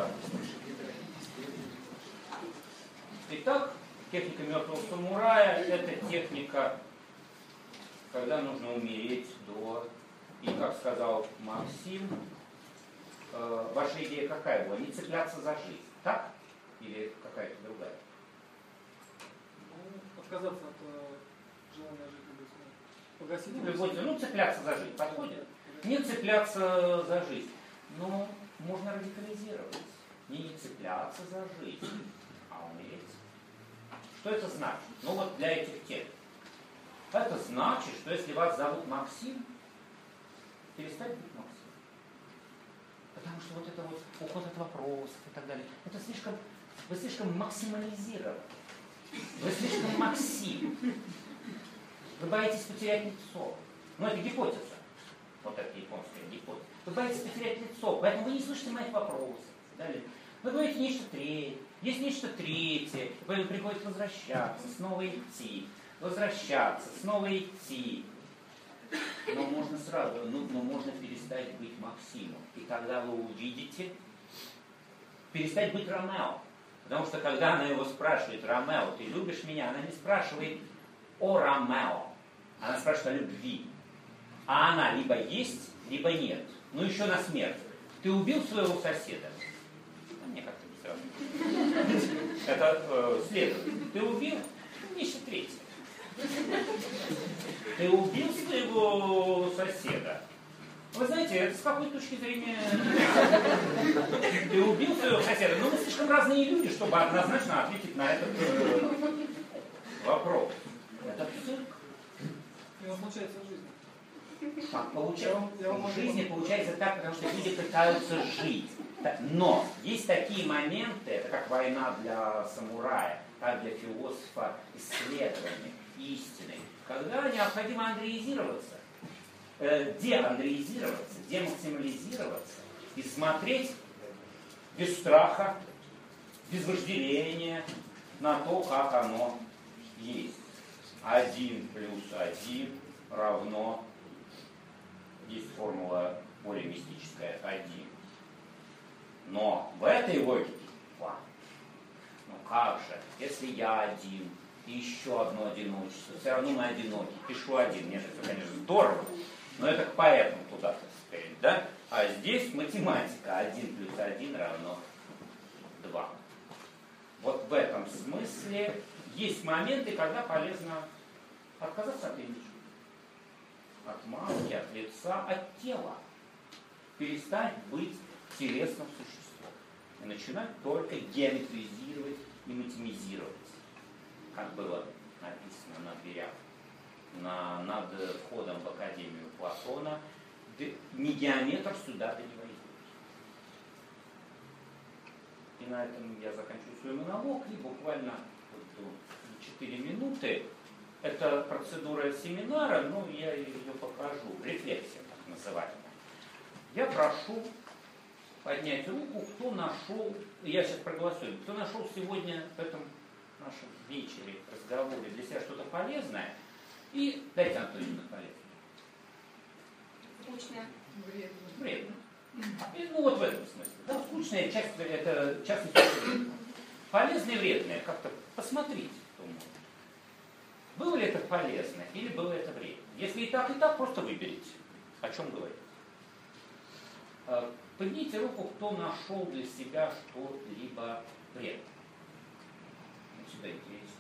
Итак, техника мертвого самурая – это техника, когда нужно умереть до... И, как сказал Максим, ваша идея какая была? Не цепляться за жизнь, так? Или какая-то другая? Ну, отказаться от э, желания жить, погасить. Ну, любой, ну, цепляться за жизнь подходит? Не цепляться за жизнь. Но можно радикализировать. Не не цепляться за жизнь, а умереть. Что это значит? Ну вот для этих тем. Это значит, что если вас зовут Максим, перестать быть Максим. Потому что вот это вот уход от вопросов и так далее, это слишком, вы слишком максимализированы. Вы слишком Максим. Вы боитесь потерять лицо. Ну, это гипотеза. Вот эта японская гипотеза. Вы боитесь потерять лицо, поэтому вы не слышите моих вопросов. Далее. Вы говорите нечто третье. Есть нечто третье. Поэтому приходится возвращаться, снова идти. Возвращаться, снова идти. Но можно сразу, ну, но можно перестать быть Максимом. И тогда вы увидите, перестать быть Ромео. Потому что когда она его спрашивает: Ромео, ты любишь меня? Она не спрашивает о Ромео. Она спрашивает о любви. А она либо есть, либо нет. Ну еще на смерть. Ты убил своего соседа? А мне как-то не сразу. Это э, следует. Ты убил? Нечто третье. Ты убил своего соседа? Вы знаете, это с какой точки зрения... Ты убил своего соседа? Ну, мы слишком разные люди, чтобы однозначно ответить на этот э, вопрос. Это цирк. И он получается в жизни. Так, получается, в жизни получается так, потому что люди пытаются жить. Но есть такие моменты, это как война для самурая, как для философа исследования, истины, когда необходимо андреизироваться, э, деандреизироваться, демаксимализироваться и смотреть без страха, без вожделения на то, как оно есть. Один плюс один равно, есть формула более мистическая, один. Но в этой логике два. Ну как же, если я один, и еще одно одиночество, все равно мы одиноки, пишу один, мне же это, конечно, здорово, но это к поэтам туда, так сказать, да? А здесь математика, один плюс один равно два. Вот в этом смысле есть моменты, когда полезно отказаться от имиджа, от маски, от лица, от тела. Перестать быть телесным существом. И начинать только геометризировать и матемизировать. Как было написано на дверях, на, над входом в Академию Платона, не геометр сюда да не войдет. И на этом я заканчиваю свой монолог, и буквально четыре минуты. Это процедура семинара, но я ее покажу. Рефлексия, так называемая. Я прошу поднять руку, кто нашел, я сейчас проголосую, кто нашел сегодня в этом нашем вечере, разговоре для себя что-то полезное, и дайте Антонину полезное. Скучно. Вредно. Вредно. И, ну вот в этом смысле. Да, скучная часть, это частность вредная. Полезное и вредное, как-то посмотрите, кто может. Было ли это полезно или было это вредно? Если и так, и так, просто выберите. О чем говорить? Поднимите руку, кто нашел для себя что-либо вредное. Сюда интересно.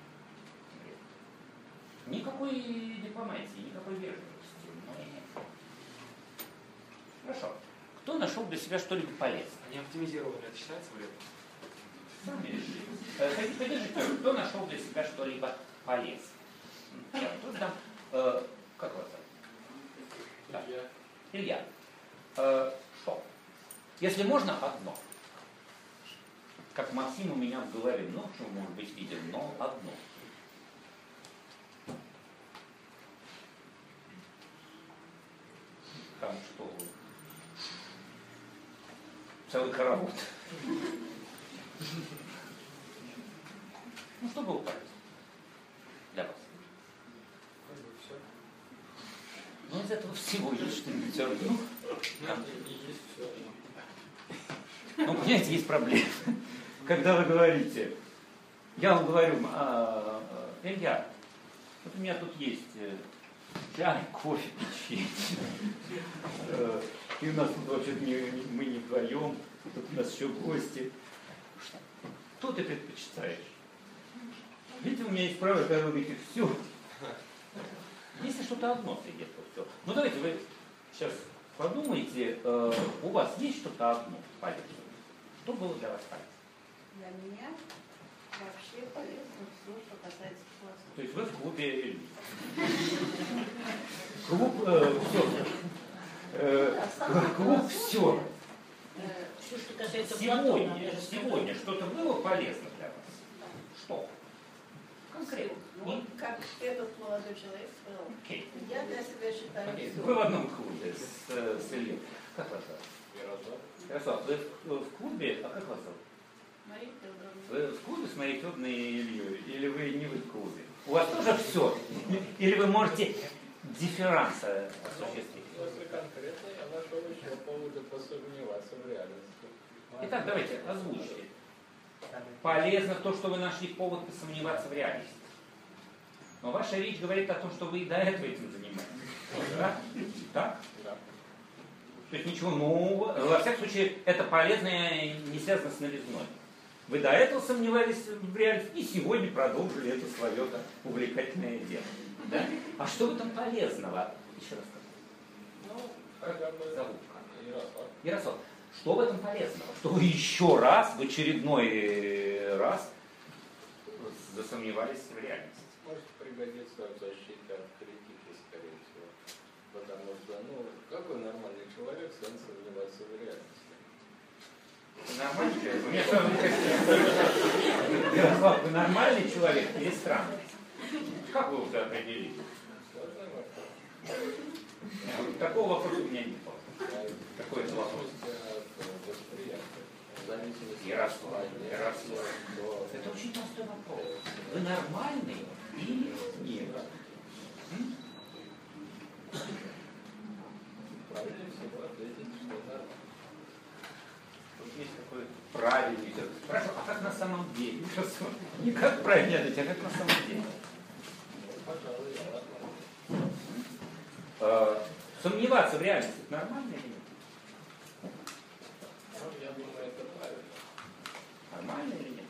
Никакой дипломатии, никакой вежливости. Но... Хорошо. Кто нашел для себя что-либо полезное? Они оптимизированы, это считается вредным? Сами решили. Подержите, кто нашел для себя что-либо полезное? Я тут дам. Э, как вас зовут? Илья. Илья. Э, что? Если можно, одно. Как Максим у меня в голове, много чего может быть виден, но одно. Там что? Целый хоровод. Ну, что было полезно для вас? Ну, из этого всего есть что-нибудь одно. Ну, понимаете, есть проблема. Когда вы говорите, я вам говорю, а, Илья, вот у меня тут есть чай, кофе, печенье. И у нас тут вообще-то не, мы не вдвоем, тут у нас еще гости. Что ты предпочитаешь? Видите, у меня есть право, когда вы говорите, все. Если что-то одно среди этого все. Ну давайте вы сейчас подумайте, э, у вас есть что-то одно полезное? Что было для вас полезно? Для меня вообще полезно все, что касается философии. То есть вы в клубе Клуб э, все. Э, клуб все. Все, что касается Сегодня, Платона, сегодня что-то было полезно для вас? Что? Конкретно. Вот как этот молодой человек сказал, Okay. я для себя считаю Okay. все. Вы в одном клубе с, с Ильей. Как вас зовут? Ярослав. Ярослав, вы в, в клубе, а как вас зовут? Мария Федоровна. Вы в клубе с Марией Федоровной и Ильей? Или вы не в клубе? У вас тоже все? Или вы можете дифферанс осуществить? Если конкретно, я нашел еще повода посомневаться в реальности. Итак, давайте, озвучьте. Полезно то, что вы нашли повод посомневаться в реальности. Но ваша речь говорит о том, что вы и до этого этим занимаетесь. Да? Так? Да. То есть ничего нового. Во всяком случае, это полезное не связано с новизной. Вы до этого сомневались в реальности и сегодня продолжили это свое так, увлекательное дело. Да? А что в этом полезного? Еще раз скажу. Ну, хотя бы Зовут Ярослав. Ярослав, что в этом полезного? Что вы еще раз, в очередной раз засомневались в реальности? Может пригодиться в защите от критики, скорее всего. Потому что, ну, какой нормальный человек станет сомневаться в реальности? Нормальный человек? У меня что, Ярослав, вы нормальный человек или странный? Как вы это определили? Сложный вопрос. Такого вопроса у меня не было. Какой это вопрос? Ярослав, Ярослав. Это очень простой вопрос. Вы нормальный или нет? М? Правильно всего ответить, что нормально. Тут есть такой правильный ответ. Хорошо, а как на самом деле? Не как правильно ответить, а как на самом деле? Ну, пожалуй, я нормально. Э, сомневаться в реальности нормально или нет? Ну, я думаю, это правильно. Нормально или нет?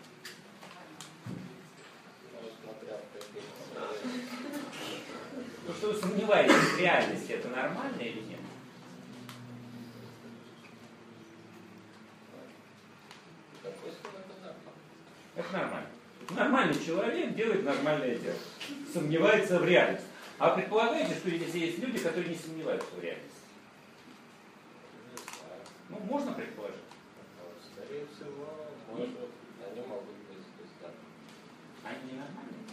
Ну, смотря в каких То, что вы сомневаетесь в реальности, это нормально или нет? Допустим, это нормально. Это нормально. Нормальный человек делает нормальное дело. Сомневается в реальности. А предполагаете, что здесь есть люди, которые не сомневаются в реальности? Не знаю. Ну, можно предположить. Скорее всего, может, они могут быть звездами. Они ненормальные.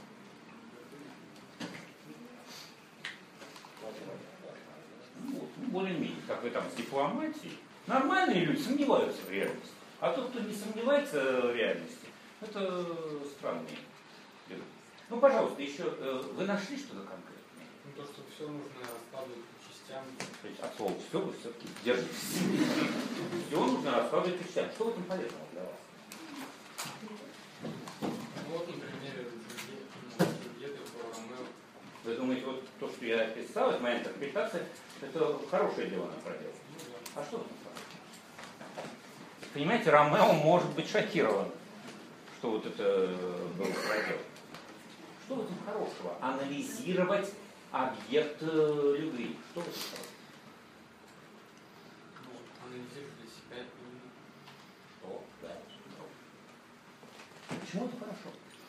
Ну, более-менее, как вы там с дипломатией. Нормальные люди сомневаются в реальности. А тот, кто не сомневается в реальности, это странные люди. Ну, пожалуйста, еще вы нашли что-то конкретное? Ну, то, что все нужно раскладывать по частям. То есть от слова все вы все-таки держитесь. Все нужно раскладывать по частям. Что в этом полезного для вас? Ну, вот, например, деды, мы Вы думаете, вот то, что я описал, это моя интерпретация, это хорошее дело она проделала. А что там хорошего? Понимаете, Ромео может быть шокирован, что вот это было проделано. Что в этом хорошего? Анализировать объект любви. Что в этом хорошего? Ну, анализируешь для себя и... О, да. Почему это хорошо?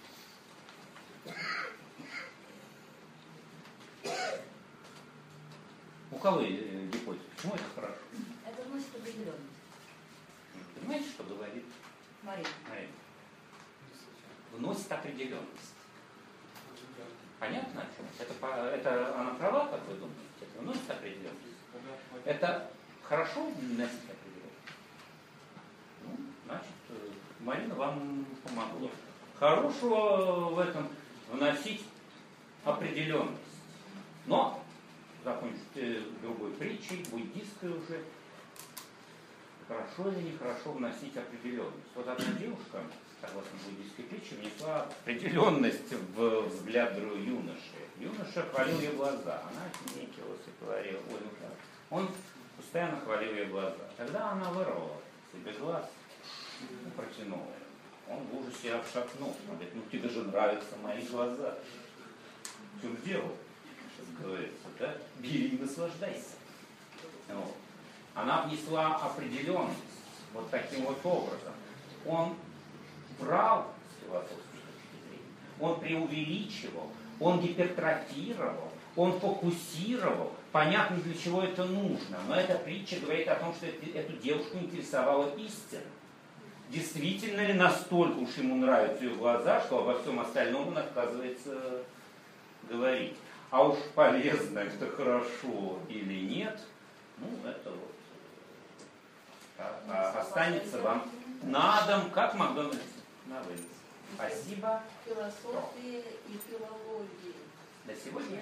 У кого э, гипотеза? Почему это хорошо? Это вносит определенность. Понимаете, что говорит Мария? Мария? Вносит определенность. Понятно о чем? Это, это она права, как вы думаете? Это вносит определенность. Это хорошо вносить определенность? Ну, значит, Марина вам помогла. Хорошего в этом вносить определенность. Но закончить другой притчей, буддистской уже. Хорошо или нехорошо вносить определенность. Вот одна девушка, согласно буддистской притче, внесла определенность в взгляд юноши. Юноша хвалил ее глаза. Она отнекивалась и говорила: ой, ну как. Он постоянно хвалил ее глаза. Тогда она вырвала себе глаз и протянула. Он в ужасе обшатнулся. Он говорит: ну тебе же нравятся мои глаза. В чем дело? Как говорится, да? Бери и наслаждайся. Вот. Она внесла определенность вот таким вот образом. Он брал с философской точки зрения, он преувеличивал, он гипертрофировал, он фокусировал. Понятно, для чего это нужно, но эта притча говорит о том, что эту девушку интересовала истина. Действительно ли настолько уж ему нравятся ее глаза, что обо всем остальном он отказывается говорить. А уж полезно это хорошо или нет, ну это вот а, а, останется вам на дом, как Макдональдс на вынос. Спасибо. Философия и филология. До сегодня.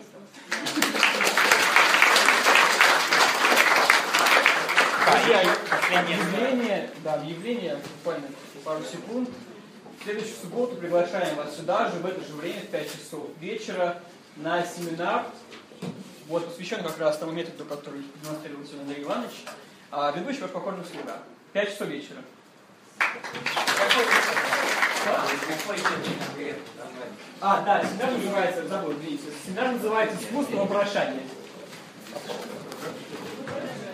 Объявление, да, объявление, буквально пару секунд. В следующую субботу приглашаем вас сюда же, в это же время, в пять часов вечера, на семинар, вот, посвящен как раз тому методу, который демонстрировал сегодня Андрей Иванович, а, ведущий ваш покорный слуга. пять часов вечера. А, да, семинар называется, забыл, видите, семинар называется «Искусство вопрошания».